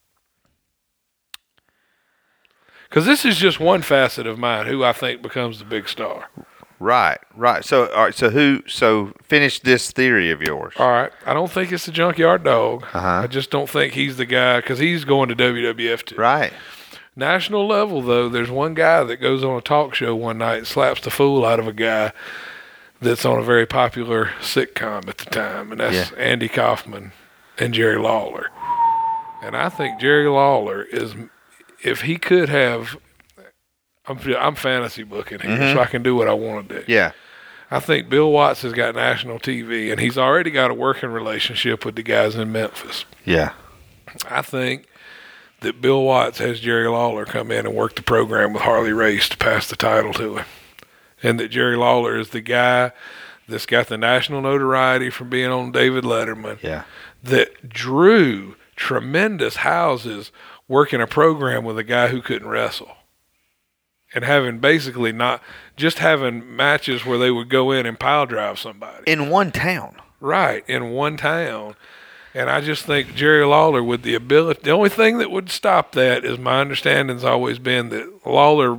Because this is just one facet of mine, who I think becomes the big star. Right. So, all right. So finish this theory of yours. All right. I don't think it's the Junkyard Dog. Uh-huh. I just don't think he's the guy, because he's going to WWF too. Right. National level, though, there's one guy that goes on a talk show one night and slaps the fool out of a guy that's on a very popular sitcom at the time, and that's Andy Kaufman and Jerry Lawler. And I think Jerry Lawler is, if he could have, I'm fantasy booking here, so I can do what I want to do. Yeah. I think Bill Watts has got national TV, and he's already got a working relationship with the guys in Memphis. Yeah. I think that Bill Watts has Jerry Lawler come in and work the program with Harley Race to pass the title to him. And that Jerry Lawler is the guy that's got the national notoriety from being on David Letterman. Yeah. That drew tremendous houses working a program with a guy who couldn't wrestle. And having basically having matches where they would go in and pile drive somebody. In one town. Right, in one town. And I just think Jerry Lawler, with the ability, the only thing that would stop that is, my understanding's always been that Lawler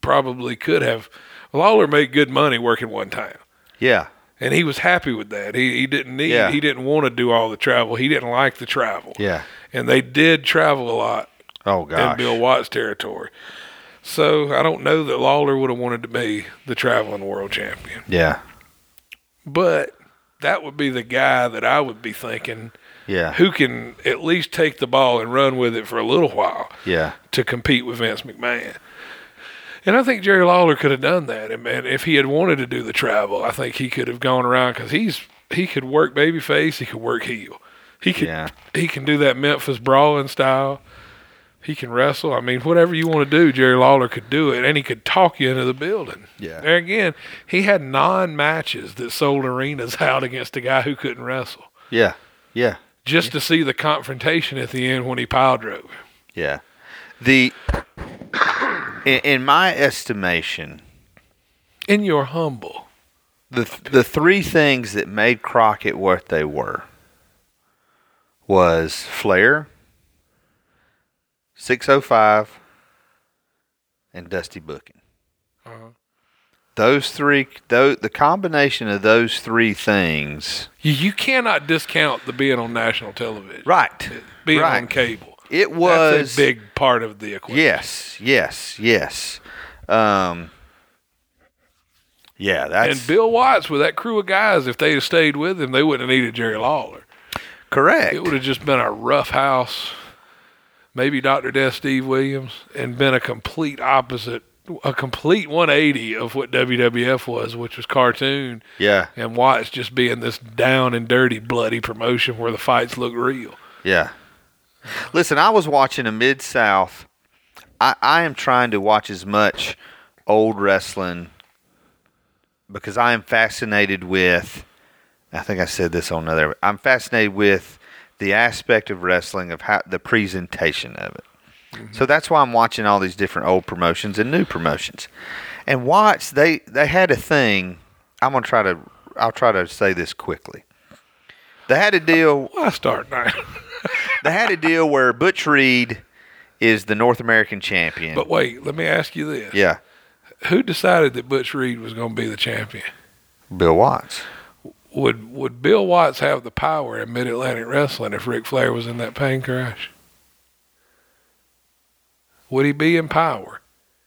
made good money working one town. Yeah. And he was happy with that. He didn't want to do all the travel. He didn't like the travel. Yeah. And they did travel a lot. Oh, gosh. In Bill Watts territory. So I don't know that Lawler would have wanted to be the traveling world champion. Yeah. But that would be the guy that I would be thinking, who can at least take the ball and run with it for a little while to compete with Vince McMahon. And I think Jerry Lawler could have done that. And if he had wanted to do the travel, I think he could have gone around, because he could work babyface, he could work heel. He can do that Memphis brawling style. He can wrestle. I mean, whatever you want to do, Jerry Lawler could do it, and he could talk you into the building. Yeah. There again, he had non-matches that sold arenas out against a guy who couldn't wrestle. Yeah. Yeah. Just to see the confrontation at the end when he pile drove. Yeah. In my estimation, in your humble, the three things that made Crockett what they were was Flair, 605, and Dusty booking. Uh-huh. Those three, the combination of those three things. You cannot discount the being on national television. Right. Being on cable. It was. That's a big part of the equation. Yes. That's. And Bill Watts, with that crew of guys, if they'd have stayed with him, they wouldn't have needed Jerry Lawler. Correct. It would have just been a rough house, maybe Dr. Death Steve Williams, and been a complete opposite, a complete 180 of what WWF was, which was cartoon. Yeah. And Watts just being this down and dirty, bloody promotion where the fights look real. Yeah. Listen, I was watching a Mid-South. I am trying to watch as much old wrestling because I am fascinated with, I think I said this on another, I'm fascinated with the aspect of wrestling, of how the presentation of it. Mm-hmm. So that's why I'm watching all these different old promotions and new promotions. And Watts, they had a thing. I'll try to say this quickly. They had a deal. Why start now? They had a deal where Butch Reed is the North American champion. But wait, let me ask you this. Yeah. Who decided that Butch Reed was going to be the champion? Bill Watts. Would Bill Watts have the power in Mid-Atlantic Wrestling if Ric Flair was in that plane crash? Would he be in power?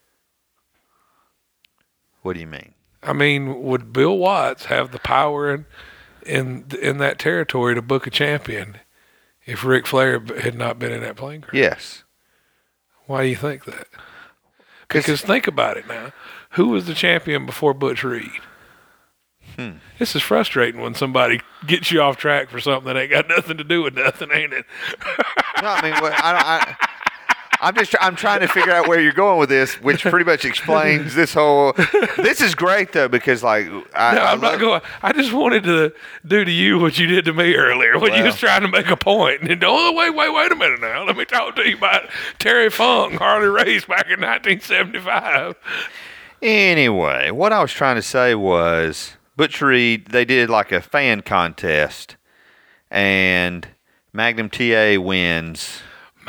What do you mean? I mean, would Bill Watts have the power in that territory to book a champion if Ric Flair had not been in that plane crash? Yes. Why do you think that? Because think about it now. Who was the champion before Butch Reed? This is frustrating when somebody gets you off track for something that ain't got nothing to do with nothing, ain't it? No, I mean, I'm trying to figure out where you're going with this, which pretty much explains this whole. This is great though because I'm not going. I just wanted to do to you what you did to me earlier when you was trying to make a point. And wait a minute now. Let me talk to you about Terry Funk, Harley Race back in 1975. Anyway, what I was trying to say was Butch Reed. They did like a fan contest, and Magnum TA wins.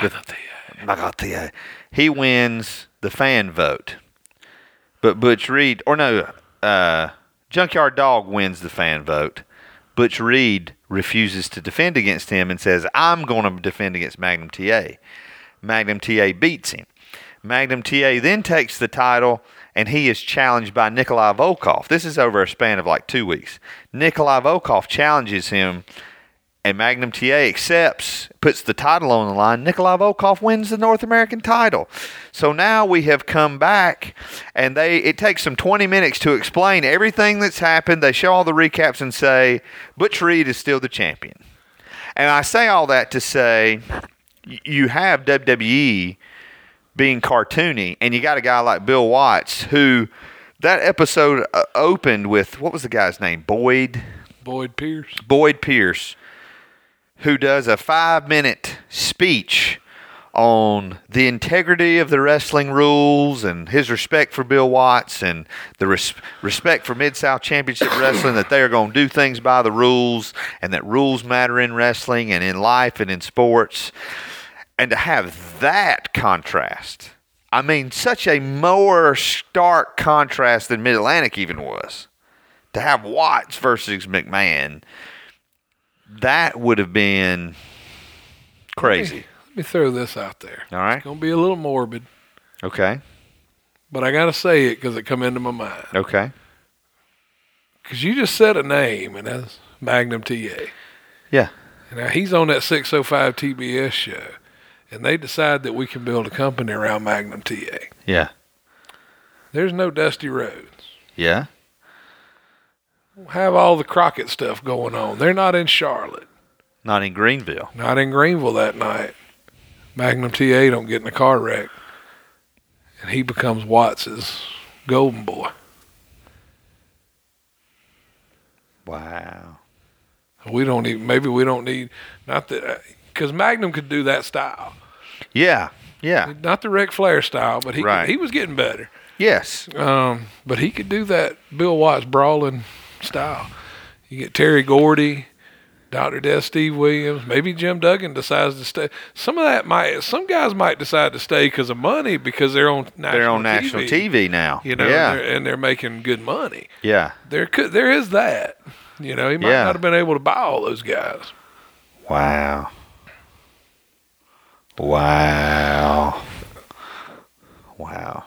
He wins the fan vote. But Butch Reed, Junkyard Dog wins the fan vote. Butch Reed refuses to defend against him and says, I'm going to defend against Magnum TA. Magnum TA beats him. Magnum TA then takes the title, and he is challenged by Nikolai Volkov. This is over a span of like 2 weeks. Nikolai Volkov challenges him, and Magnum TA accepts, puts the title on the line. Nikolai Volkov wins the North American title. So now we have come back, and it takes them 20 minutes to explain everything that's happened. They show all the recaps and say, Butch Reed is still the champion. And I say all that to say, you have WWE being cartoony, and you got a guy like Bill Watts, who that episode opened with, what was the guy's name? Boyd Pierce. Who does a 5-minute speech on the integrity of the wrestling rules and his respect for Bill Watts and the respect for Mid-South Championship Wrestling, that they are going to do things by the rules and that rules matter in wrestling and in life and in sports. And to have that contrast, I mean, such a more stark contrast than Mid-Atlantic even was. To have Watts versus McMahon, that would have been crazy. Let me throw this out there. All right. It's going to be a little morbid. Okay. But I got to say it because it come into my mind. Okay. Because you just said a name, and that's Magnum TA. Yeah. Now, he's on that 605 TBS show, and they decide that we can build a company around Magnum TA. Yeah. There's no Dusty Rhodes. Yeah. Have all the Crockett stuff going on. They're not in Charlotte. Not in Greenville. Not in Greenville that night. Magnum TA don't get in a car wreck. And he becomes Watts's golden boy. Wow. We don't need, not that, because Magnum could do that style. Yeah. Yeah. Not the Ric Flair style, but he was getting better. Yes. But he could do that Bill Watts brawling style. You get Terry Gordy, Dr. Death, Steve Williams, maybe Jim Duggan decides to stay. Some guys might decide to stay because of money, because they're on national TV now. You know, yeah. and they're making good money. Yeah. There is that. You know, he might not have been able to buy all those guys. Wow. Wow. Wow.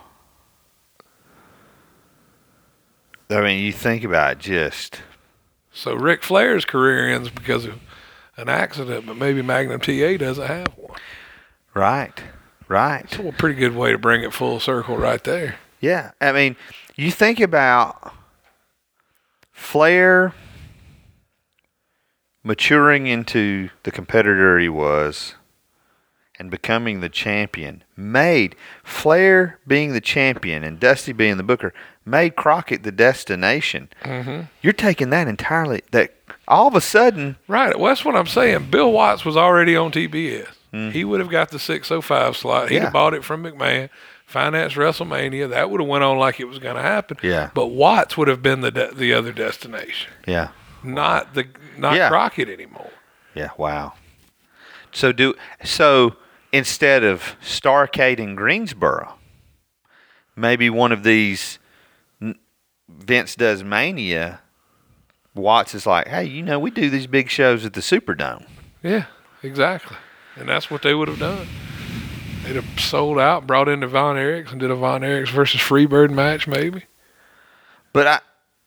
I mean, you think about it, just. So Ric Flair's career ends because of an accident, but maybe Magnum TA doesn't have one. Right. It's a pretty good way to bring it full circle right there. Yeah. I mean, you think about Flair maturing into the competitor he was and becoming the champion made Flair being the champion and Dusty being the booker made Crockett the destination. Mm-hmm. You're taking that entirely. That all of a sudden, right? Well, that's what I'm saying. Bill Watts was already on TBS. He would have got the 605 slot. He'd have bought it from McMahon, financed WrestleMania. That would have went on like it was going to happen. Yeah. But Watts would have been the other destination. Yeah. Not Crockett anymore. Yeah. Wow. So instead of Starrcade in Greensboro, maybe one of these Vince does Mania. Watts is like, hey, we do these big shows at the Superdome. Yeah, exactly. And that's what they would have done. They'd have sold out, brought in the Von Erichs, and did a Von Erichs versus Freebird match, maybe. But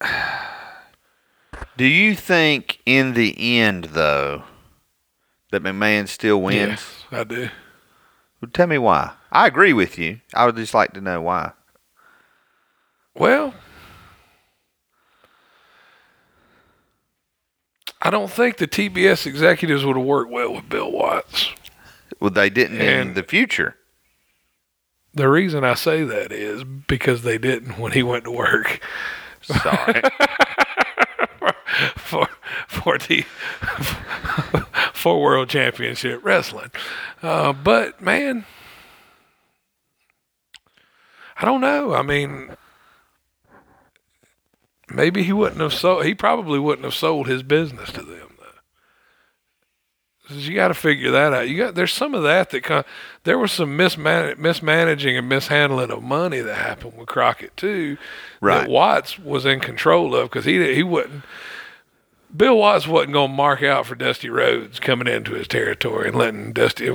do you think in the end, though, that McMahon still wins? Yes, I do. Well, tell me why. I agree with you. I would just like to know why. Well, I don't think the TBS executives would have worked well with Bill Watts. Well, they didn't in the future. The reason I say that is because they didn't when he went to work. Sorry. for World Championship Wrestling. But, man, I don't know. I mean, maybe he wouldn't have sold. He probably wouldn't have sold his business to them, though. You got to figure that out. There's some of that there was some mismanaging and mishandling of money that happened with Crockett too. Right. That Watts was in control of because he wouldn't. Bill Watts wasn't going to mark out for Dusty Rhodes coming into his territory and letting Dusty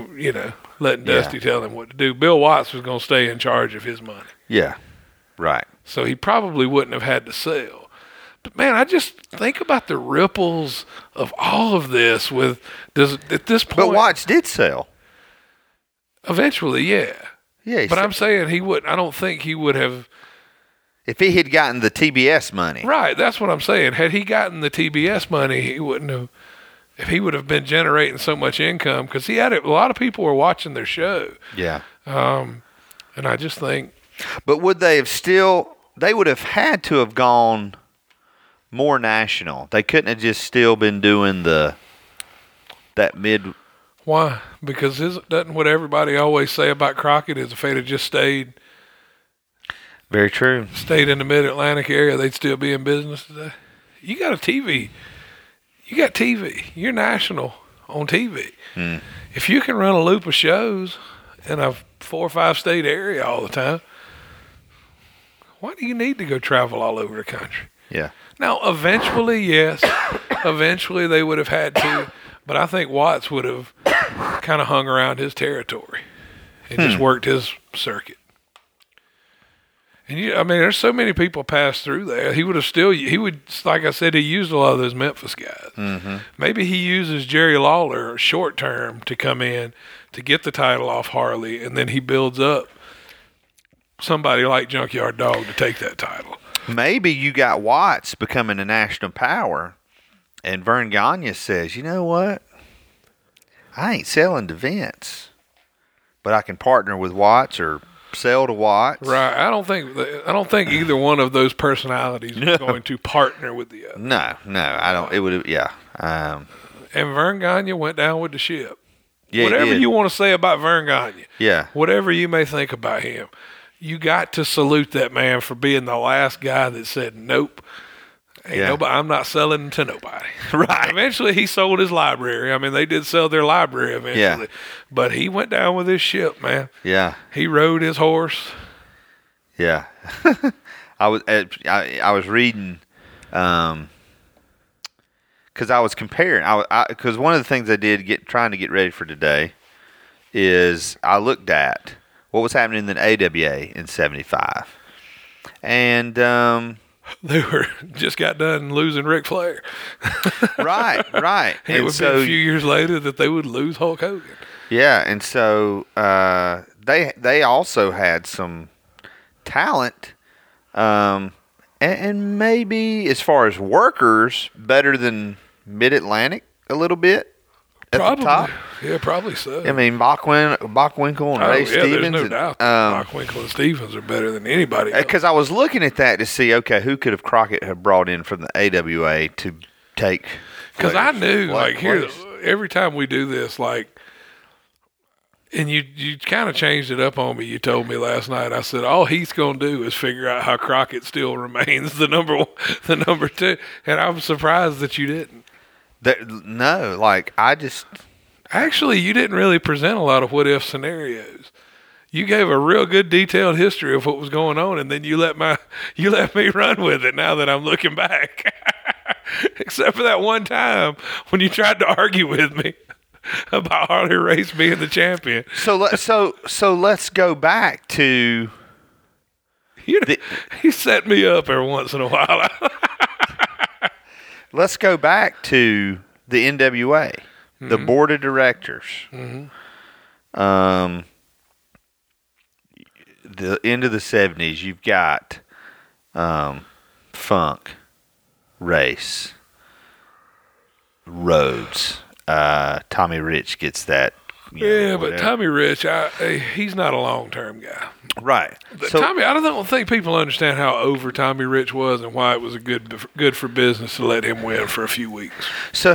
tell him what to do. Bill Watts was going to stay in charge of his money. Yeah. Right. So he probably wouldn't have had to sell. But, man, I just think about the ripples of all of this at this point. But Watts did sell. Eventually, yeah. Yeah. But I'm saying I don't think he would have. If he had gotten the TBS money. Right, that's what I'm saying. Had he gotten the TBS money, he wouldn't have. If he would have been generating so much income, because he had a lot of people were watching their show. Yeah. And I just think. But would they have they would have had to have gone more national. They couldn't have just still been doing that mid. Why? Because doesn't what everybody always say about Crockett is if they'd have just stayed. Very true. Stayed in the Mid-Atlantic area, they'd still be in business today. You got a TV. You got TV. You're national on TV. If you can run a loop of shows in a 4 or 5 state area all the time, why do you need to go travel all over the country? Yeah. Now, eventually, yes. Eventually, they would have had to. But I think Watts would have kind of hung around his territory and just worked his circuit. And there's so many people passed through there. He would, like I said, he used a lot of those Memphis guys. Mm-hmm. Maybe he uses Jerry Lawler short term to come in to get the title off Harley, and then he builds up somebody like Junkyard Dog to take that title. Maybe you got Watts becoming a national power, and Vern Gagne says, you know what? I ain't selling to Vince, but I can partner with Watts or sell to Watts. Right. I don't think either one of those personalities is going to partner with the other. No, I don't. It would, yeah. And Vern Gagne went down with the ship. Yeah, whatever you want to say about Vern Gagne. Yeah. Whatever you may think about him, you got to salute that man for being the last guy that said nope. I'm not selling to nobody. Right. Eventually, he sold his library. I mean, they did sell their library eventually. Yeah. But he went down with his ship, man. Yeah. He rode his horse. Yeah. I was reading, because I was comparing. Because one of the things I did trying to get ready for today is I looked at what was happening in the AWA in '75, and they just got done losing Ric Flair. Right. And it would be a few years later that they would lose Hulk Hogan. Yeah, and so they also had some talent, and maybe as far as workers, better than Mid-Atlantic a little bit. at the top. Yeah, probably so. I mean, Bockwinkel and Ray Stevens. There's no doubt that Bockwinkel and Stevens are better than anybody else. Because I was looking at that to see, okay, who could have Crockett have brought in from the AWA to take? Because I knew, place. every time we do this, and you kind of changed it up on me. You told me last night. I said all Heath's going to do is figure out how Crockett still remains the number 2, and I'm surprised that you didn't. Actually, you didn't really present a lot of what-if scenarios. You gave a real good detailed history of what was going on, and then you let me run with it now that I'm looking back. Except for that one time when you tried to argue with me about Harley Race being the champion. So let's go back to you set me up every once in a while. Let's go back to the NWA, the board of directors. The end of the 70s, you've got Funk, Race, Rhodes. Tommy Rich gets that. But Tommy Rich, he's not a long-term guy. Right. Tommy, I don't think people understand how over Tommy Rich was and why it was good for business to let him win for a few weeks. So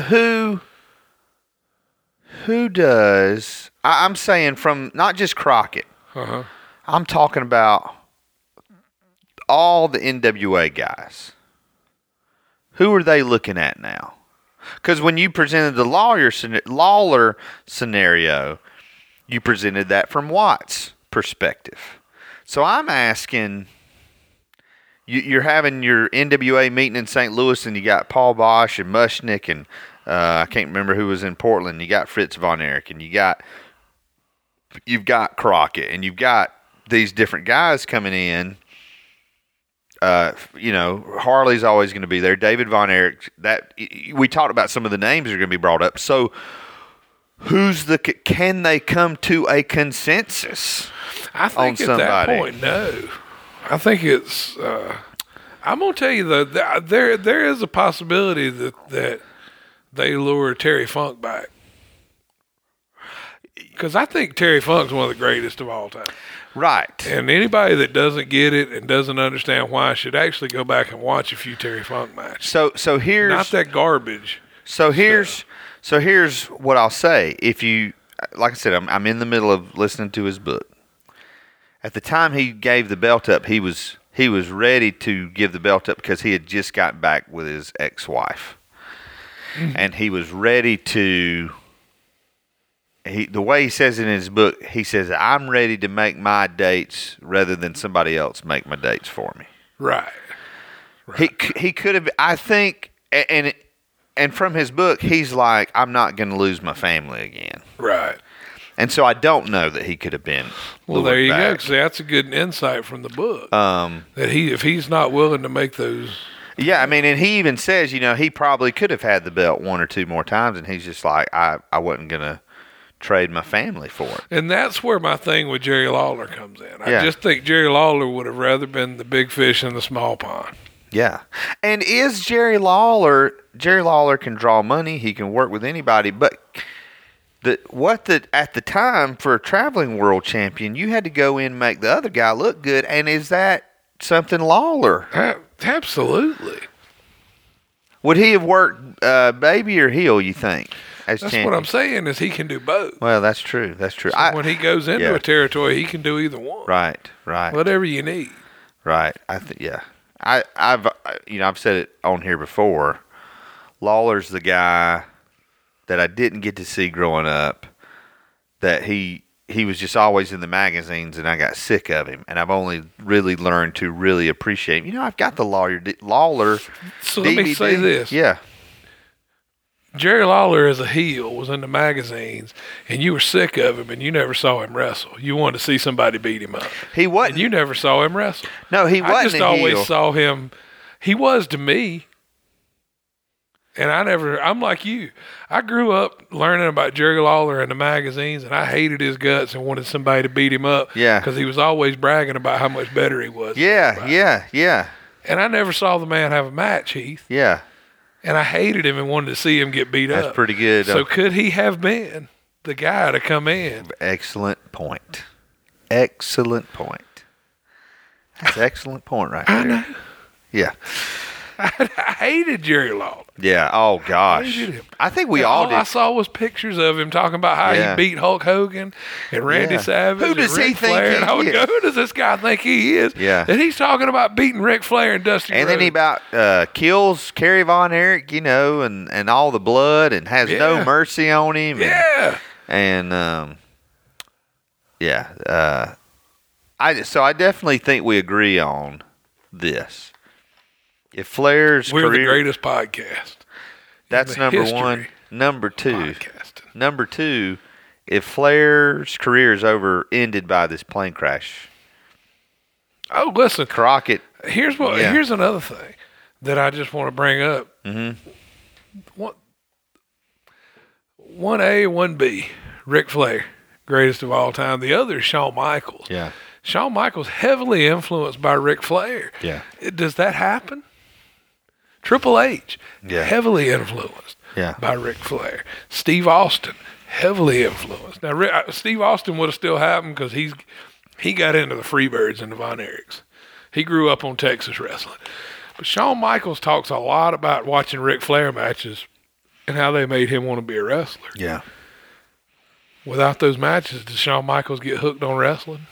who does? I'm saying from not just Crockett. Uh-huh. I'm talking about all the NWA guys. Who are they looking at now? Because when you presented the Lawler scenario, you presented that from Watt's perspective. So I'm asking, you're having your NWA meeting in St. Louis, and you got Paul Bosch and Mushnick, and I can't remember who was in Portland. You got Fritz Von Erich, and you've got Crockett, and you've got these different guys coming in. Harley's always going to be there. David Von Erich. That we talked about some of the names that are going to be brought up. So, can they come to a consensus? I think at that point, no. I think it's. I'm going to tell you though, there is a possibility that they lure Terry Funk back, because I think Terry Funk's one of the greatest of all time. Right. And anybody that doesn't get it and doesn't understand why should actually go back and watch a few Terry Funk matches. So here's not that garbage. So here's what I'll say. If you, like I said, I'm in the middle of listening to his book. At the time he gave the belt up, he was ready to give the belt up because he had just gotten back with his ex-wife, and he was ready to. The way he says it in his book, he says, I'm ready to make my dates rather than somebody else make my dates for me. Right. He could have, I think, and from his book, he's like, I'm not going to lose my family again. Right. And so I don't know that he could have been. Well, there you go. See, that's a good insight from the book. That if he's not willing to make those. Yeah, I mean, and he even says, he probably could have had the belt one or two more times, and he's just like, I wasn't going to trade my family for it. And that's where my thing with Jerry Lawler comes in. I just think Jerry Lawler would have rather been the big fish in the small pond. Yeah. And is Jerry Lawler can draw money, he can work with anybody, but at the time for a traveling world champion, you had to go in and make the other guy look good, and is that something Lawler? Absolutely. Would he have worked baby or heel, you think? That's champion? What I'm saying is he can do both. Well, that's true. So when he goes into a territory, he can do either one. Right. Whatever you need. Right. I've said it on here before. Lawler's the guy that I didn't get to see growing up. That he was just always in the magazines, and I got sick of him. And I've only really learned to really appreciate him. I've got the Lawler. So let me say this. Yeah. Jerry Lawler as a heel was in the magazines, and you were sick of him, and you never saw him wrestle. You wanted to see somebody beat him up. He wasn't. And you never saw him wrestle. No, he wasn't. I just always saw him. He was to me. And I'm like you. I grew up learning about Jerry Lawler in the magazines, and I hated his guts and wanted somebody to beat him up. Yeah. Because he was always bragging about how much better he was. Yeah. And I never saw the man have a match, Heath. Yeah. And I hated him and wanted to see him get beat up. That's pretty good. So could he have been the guy to come in? Excellent point. Excellent point. That's an excellent point right there. I know. Yeah. I hated Jerry Lawler. Yeah. Oh gosh. Hated him. I think we And all all I did. saw was pictures of him talking about how Yeah. he beat Hulk Hogan and Randy Yeah. Savage. Who does and he Ric think Flair. he And I would is? go, who does this guy think he is? Yeah. And he's talking about beating Ric Flair and Dusty And then he Rhodes. about kills Kerry Von Erich, and all the blood, and has no Yeah. mercy on him. Yeah. I definitely think we agree on this. If Flair's We're the career, greatest podcast. that's the number history one. Number two, Podcasting. number two. If Flair's career is ended by this plane crash, Oh, listen. Crockett. Here's Yeah. Here's another thing that I just want to bring up. Mhm. 1A, 1B. Ric Flair, greatest of all time. The other is Shawn Michaels. Yeah, Shawn Michaels heavily influenced by Ric Flair. yeah, Does that happen? Triple H, Yeah. heavily influenced yeah. by Ric Flair. Steve Austin, heavily influenced. Now, Steve Austin would have still happened because he got into the Freebirds and the Von Erichs. He grew up on Texas wrestling. But Shawn Michaels talks a lot about watching Ric Flair matches and how they made him want to be a wrestler. Yeah. Without those matches, did Shawn Michaels get hooked on wrestling?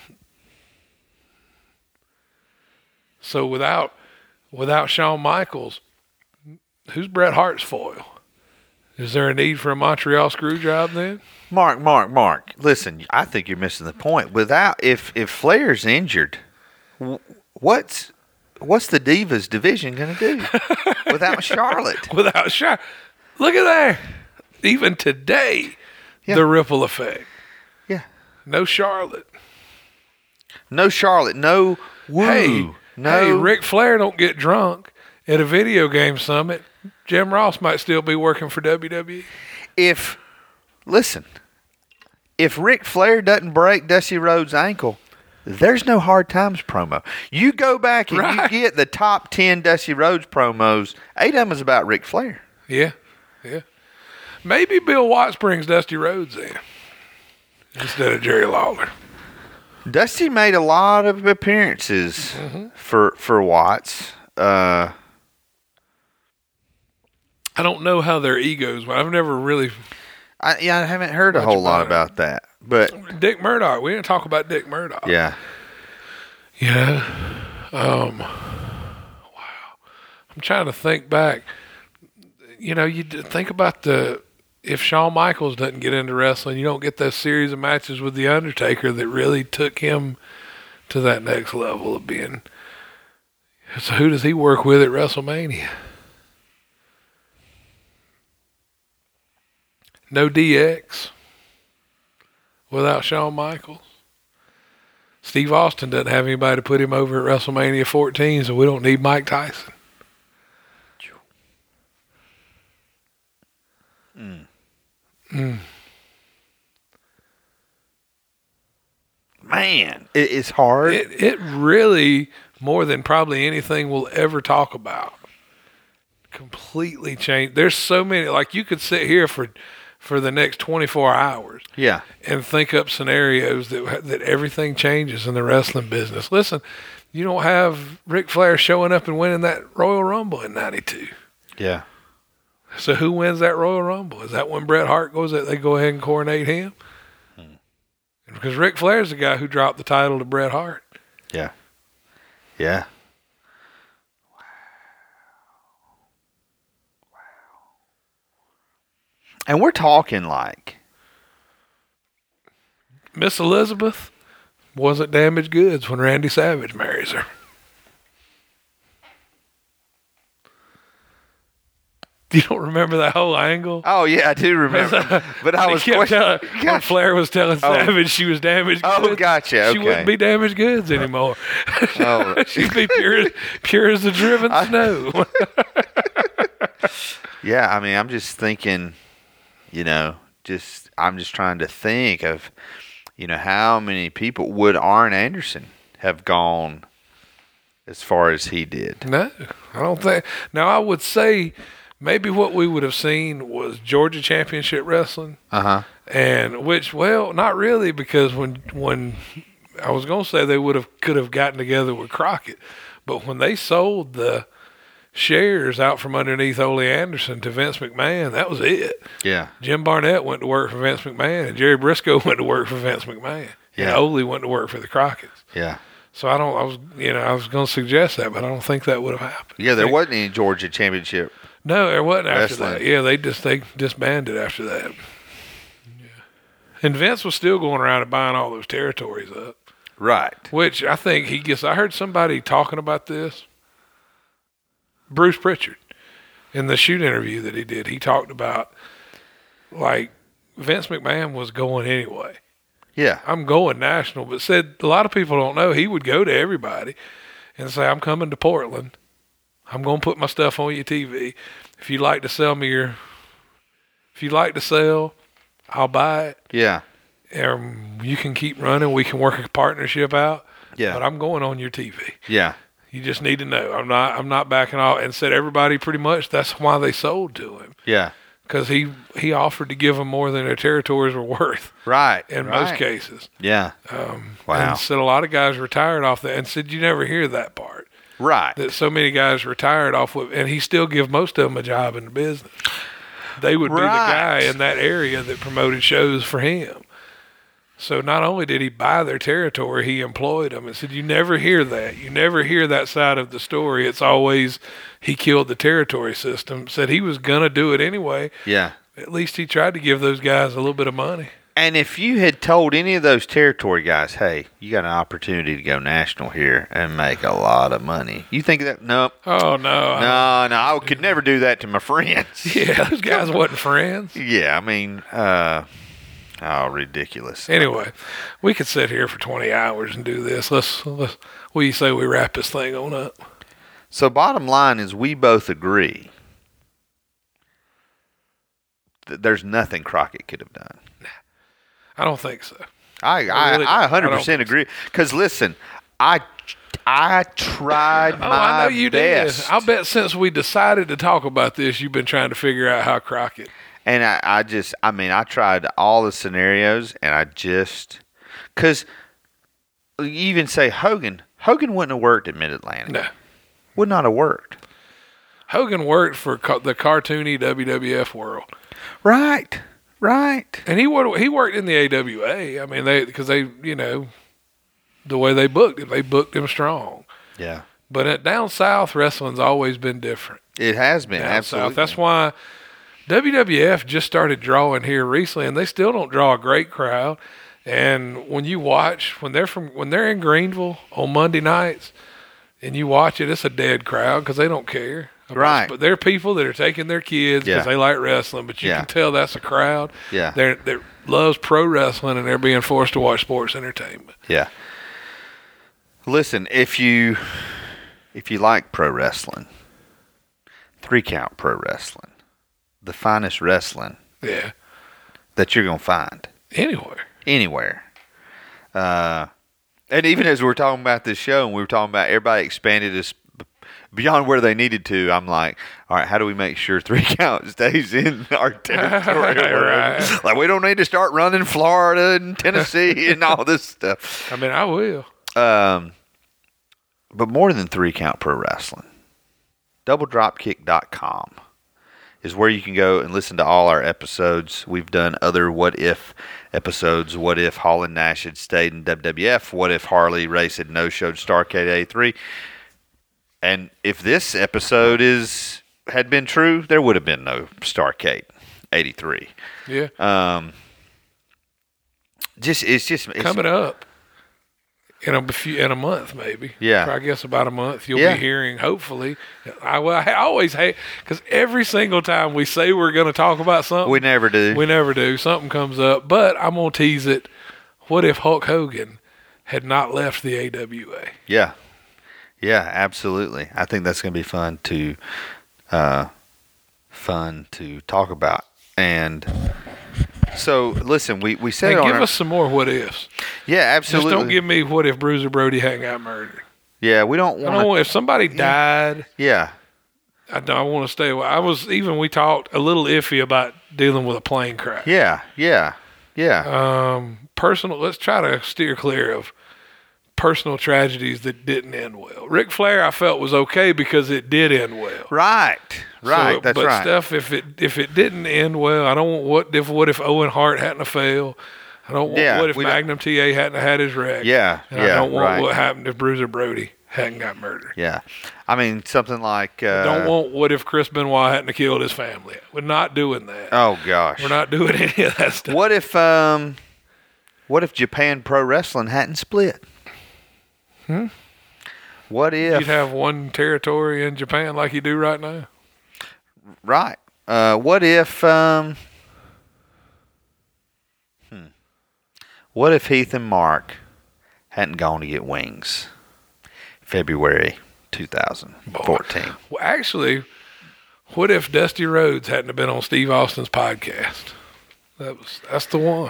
So without Shawn Michaels, who's Bret Hart's foil? Is there a need for a Montreal screw job then? Mark. Listen, I think you're missing the point. If Flair's injured, what's the Divas division going to do without Charlotte? Without Charlotte. Look at there. Even today, Yeah. the ripple effect. Yeah. No Charlotte. No Charlotte. No Woo. Hey, Ric Flair don't get drunk at a video game summit. Jim Ross might still be working for WWE. If Ric Flair doesn't break Dusty Rhodes' ankle, there's no Hard Times promo. You go back and Right. you get the top 10 Dusty Rhodes promos. 8 of them is about Ric Flair. Yeah. Maybe Bill Watts brings Dusty Rhodes in instead of Jerry Lawler. Dusty made a lot of appearances for Watts. I don't know how their egos went. I've never really. I haven't heard a Much whole lot about it. about that. But Dick Murdoch. We didn't talk about Dick Murdoch. yeah, Wow. I'm trying to think back. You think about if Shawn Michaels doesn't get into wrestling, you don't get that series of matches with The Undertaker that really took him to that next level of being. So who does he work with at WrestleMania? No DX without Shawn Michaels. Steve Austin doesn't have anybody to put him over at WrestleMania 14, so we don't need Mike Tyson. man, it's hard. It really, more than probably anything we'll ever talk about, completely changed. There's so many, like you could sit here for the next 24 hours Yeah, and think up scenarios that everything changes in the wrestling business. Listen, you don't have Ric Flair showing up and winning that Royal Rumble in '92. yeah. So who wins that Royal Rumble? Is that when Bret Hart goes? They go ahead and coronate him? Because Ric Flair's the guy who dropped the title to Bret Hart. Yeah. Yeah. Wow. And we're talking like Miss Elizabeth wasn't damaged goods when Randy Savage marries her. You don't remember that whole angle? oh yeah, I do remember. But I was When Flair was telling Savage she was damaged goods. Oh, gotcha. She Okay. wouldn't be damaged goods anymore. Oh. She'd be pure as the driven snow. Yeah, I mean, I'm just thinking, I'm just trying to think of, how many people would Arn Anderson have gone as far as he did? No, I don't think. Now, I would say maybe what we would have seen was Georgia Championship Wrestling. And which, well, not really, because when I was going to say they could have gotten together with Crockett, but when they sold the shares out from underneath Ole Anderson to Vince McMahon, that was it. Yeah. Jim Barnett went to work for Vince McMahon, and Jerry Briscoe went to work for Vince McMahon. Yeah. And Ole went to work for the Crockett's. Yeah. So I was going to suggest that, but I don't think that would have happened. Yeah, there wasn't any Georgia Championship. No, there wasn't after Wrestling. that. Yeah, they disbanded after that. Yeah. And Vince was still going around and buying all those territories up. Right. Which I think I heard somebody talking about this. Bruce Pritchard, in the shoot interview that he did, he talked about, like, Vince McMahon was going anyway. Yeah. I'm going national, but said a lot of people don't know he would go to everybody and say, I'm coming to Portland. I'm going to put my stuff on your TV. If you'd like to sell, I'll buy it. Yeah. You can keep running. We can work a partnership out. Yeah. But I'm going on your TV. Yeah. You just need to know. I'm not backing off. And said everybody pretty much that's why they sold to him. Yeah. Because he offered to give them more than their territories were worth. Right. In most cases. Yeah. Wow. Wow. And said a lot of guys retired off that, and said you never hear that part. Right. That so many guys retired off with, and he still give most of them a job in the business. They would be the guy in that area that promoted shows for him. So not only did he buy their territory, he employed them. And said you never hear that. You never hear that side of the story. It's always he killed the territory system. Said he was going to do it anyway. Yeah. At least he tried to give those guys a little bit of money. And if you had told any of those territory guys, hey, you got an opportunity to go national here and make a lot of money, you think that? Nope. Oh, no. No, I could never do that to my friends. Yeah, those guys wasn't friends. Yeah, I mean, ridiculous. Anyway, we could sit here for 20 hours and do this. Let's what do you say we wrap this thing on up? So bottom line is we both agree that there's nothing Crockett could have done. I don't think so. I 100% agree. Because listen, I tried my I know you best. did. I'll bet since we decided to talk about this, you've been trying to figure out how Crockett. And I tried all the scenarios, and because you even say Hogan wouldn't have worked at Mid-Atlantic. No. Would not have worked. Hogan worked for the cartoony WWF world. Right. And he worked in the AWA. I mean, because they, the way they booked him strong. Yeah. But down south, wrestling's always been different. It has been, Down absolutely. south. That's why WWF just started drawing here recently, and they still don't draw a great crowd. And when you watch, when they're in Greenville on Monday nights, and you watch it, it's a dead crowd because they don't care. Right. But they're people that are taking their kids because they like wrestling, but you can tell that's a crowd. Yeah. That loves pro wrestling, and they're being forced to watch sports entertainment. Yeah. Listen, if you like pro wrestling, 3 Count Pro Wrestling, the finest wrestling that you're going to find. Anywhere. And even as we were talking about this show, and we were talking about everybody expanded us beyond where they needed to, I'm like, all right, how do we make sure 3 Count stays in our territory? Right. Like, we don't need to start running Florida and Tennessee and all this stuff. I mean, I will. But more than 3 Count Pro Wrestling, DoubleDropkick.com is where you can go and listen to all our episodes. We've done other What If episodes. What if Hall and Nash had stayed in WWF? What if Harley Race had no-showed Starrcade 83? And if this episode had been true, there would have been no Starrcade 83. Yeah. It's coming up in a month, maybe. Yeah. I guess about a month you'll be hearing. Hopefully, I always hate because every single time we say we're going to talk about something, we never do. Something comes up, but I'm gonna tease it. What if Hulk Hogan had not left the AWA? Yeah. Yeah, absolutely. I think that's going to be fun to talk about. And so, listen, we said give us some more what ifs. Yeah, absolutely. Just don't give me what if Bruiser Brody hadn't got murdered. Yeah, we don't want. If somebody died. Yeah. I don't want to stay away. We talked a little iffy about dealing with a plane crash. Yeah. Personal, let's try to steer clear of personal tragedies that didn't end well. Ric Flair, I felt, was okay because it did end well. Right. That's but right. Stuff, if it didn't end well, I don't want what if Owen Hart hadn't have failed. I don't want what if Magnum TA hadn't have had his wreck. Yeah. And I don't want what happened if Bruiser Brody hadn't got murdered. Yeah. I mean, something like... don't want what if Chris Benoit hadn't have killed his family. We're not doing that. Oh, gosh. We're not doing any of that stuff. What if Japan Pro Wrestling hadn't split? What if... You'd have one territory in Japan like you do right now? Right. What if... What if Heath and Mark hadn't gone to get wings? February 2014. Well, actually, what if Dusty Rhodes hadn't have been on Steve Austin's podcast? That's the one.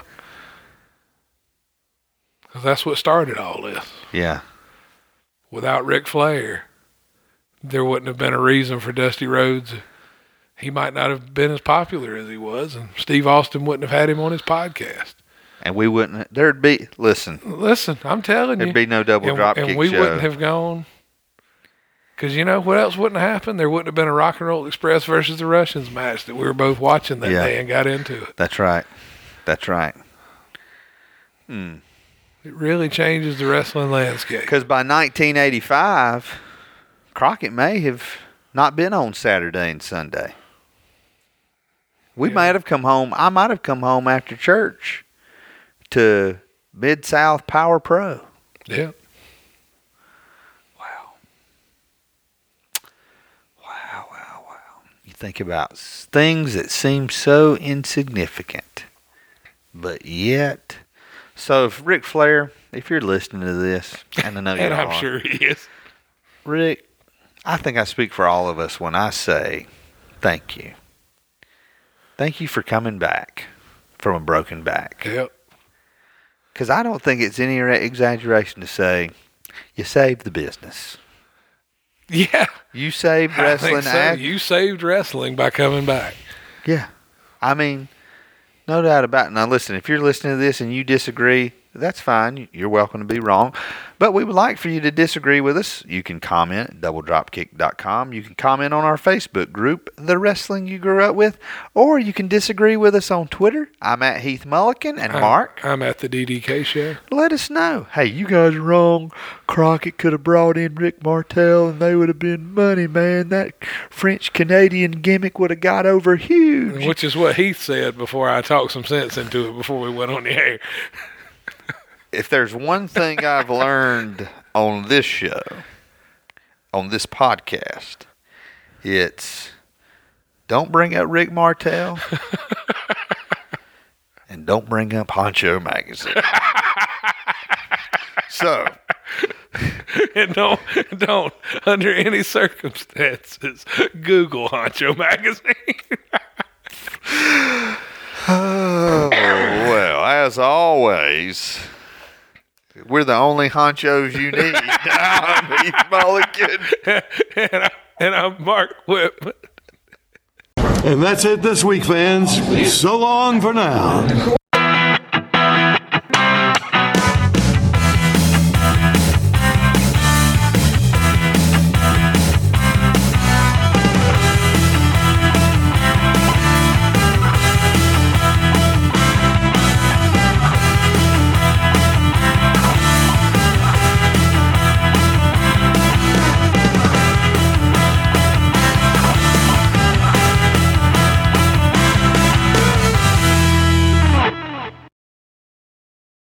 'Cause that's what started all this. Yeah. Without Ric Flair, there wouldn't have been a reason for Dusty Rhodes. He might not have been as popular as he was, and Steve Austin wouldn't have had him on his podcast. And we wouldn't... There'd be... Listen, I'm telling you. there'd be no double drop kick And we show. wouldn't have gone... Because you know what else wouldn't have happened? There wouldn't have been a Rock and Roll Express versus the Russians match that we were both watching that day and got into it. That's right. It really changes the wrestling landscape. Because by 1985, Crockett may have not been on Saturday and Sunday. We might have come home. I might have come home after church to Mid-South Power Pro. Yeah. Wow. You think about things that seem so insignificant, but yet... So, if Ric Flair, if you're listening to this, and I know you are, and I'm sure he is. Rick, I think I speak for all of us when I say thank you. Thank you for coming back from a broken back. Yep. Because I don't think it's any exaggeration to say you saved the business. Yeah. You saved wrestling. I think so. You saved wrestling by coming back. Yeah. I mean, no doubt about it. Now, listen, if you're listening to this and you disagree, that's fine. You're welcome to be wrong. But we would like for you to disagree with us. You can comment at doubledropkick.com. You can comment on our Facebook group, The Wrestling You Grew Up With. Or you can disagree with us on Twitter. I'm at Heath Mulligan. And Mark? I'm at the DDK Show. Let us know. Hey, you guys are wrong. Crockett could have brought in Rick Martel and they would have been money, man. That French-Canadian gimmick would have got over huge. Which is what Heath said before I talked some sense into it before we went on the air. If there's one thing I've learned on this show, on this podcast, it's don't bring up Rick Martel and don't bring up Honcho Magazine. So, and don't under any circumstances Google Honcho Magazine. oh, well, as always, we're the only honchos you need. I'm Heath Mulligan. and I'm Mark Whip. And that's it this week, fans. So long for now.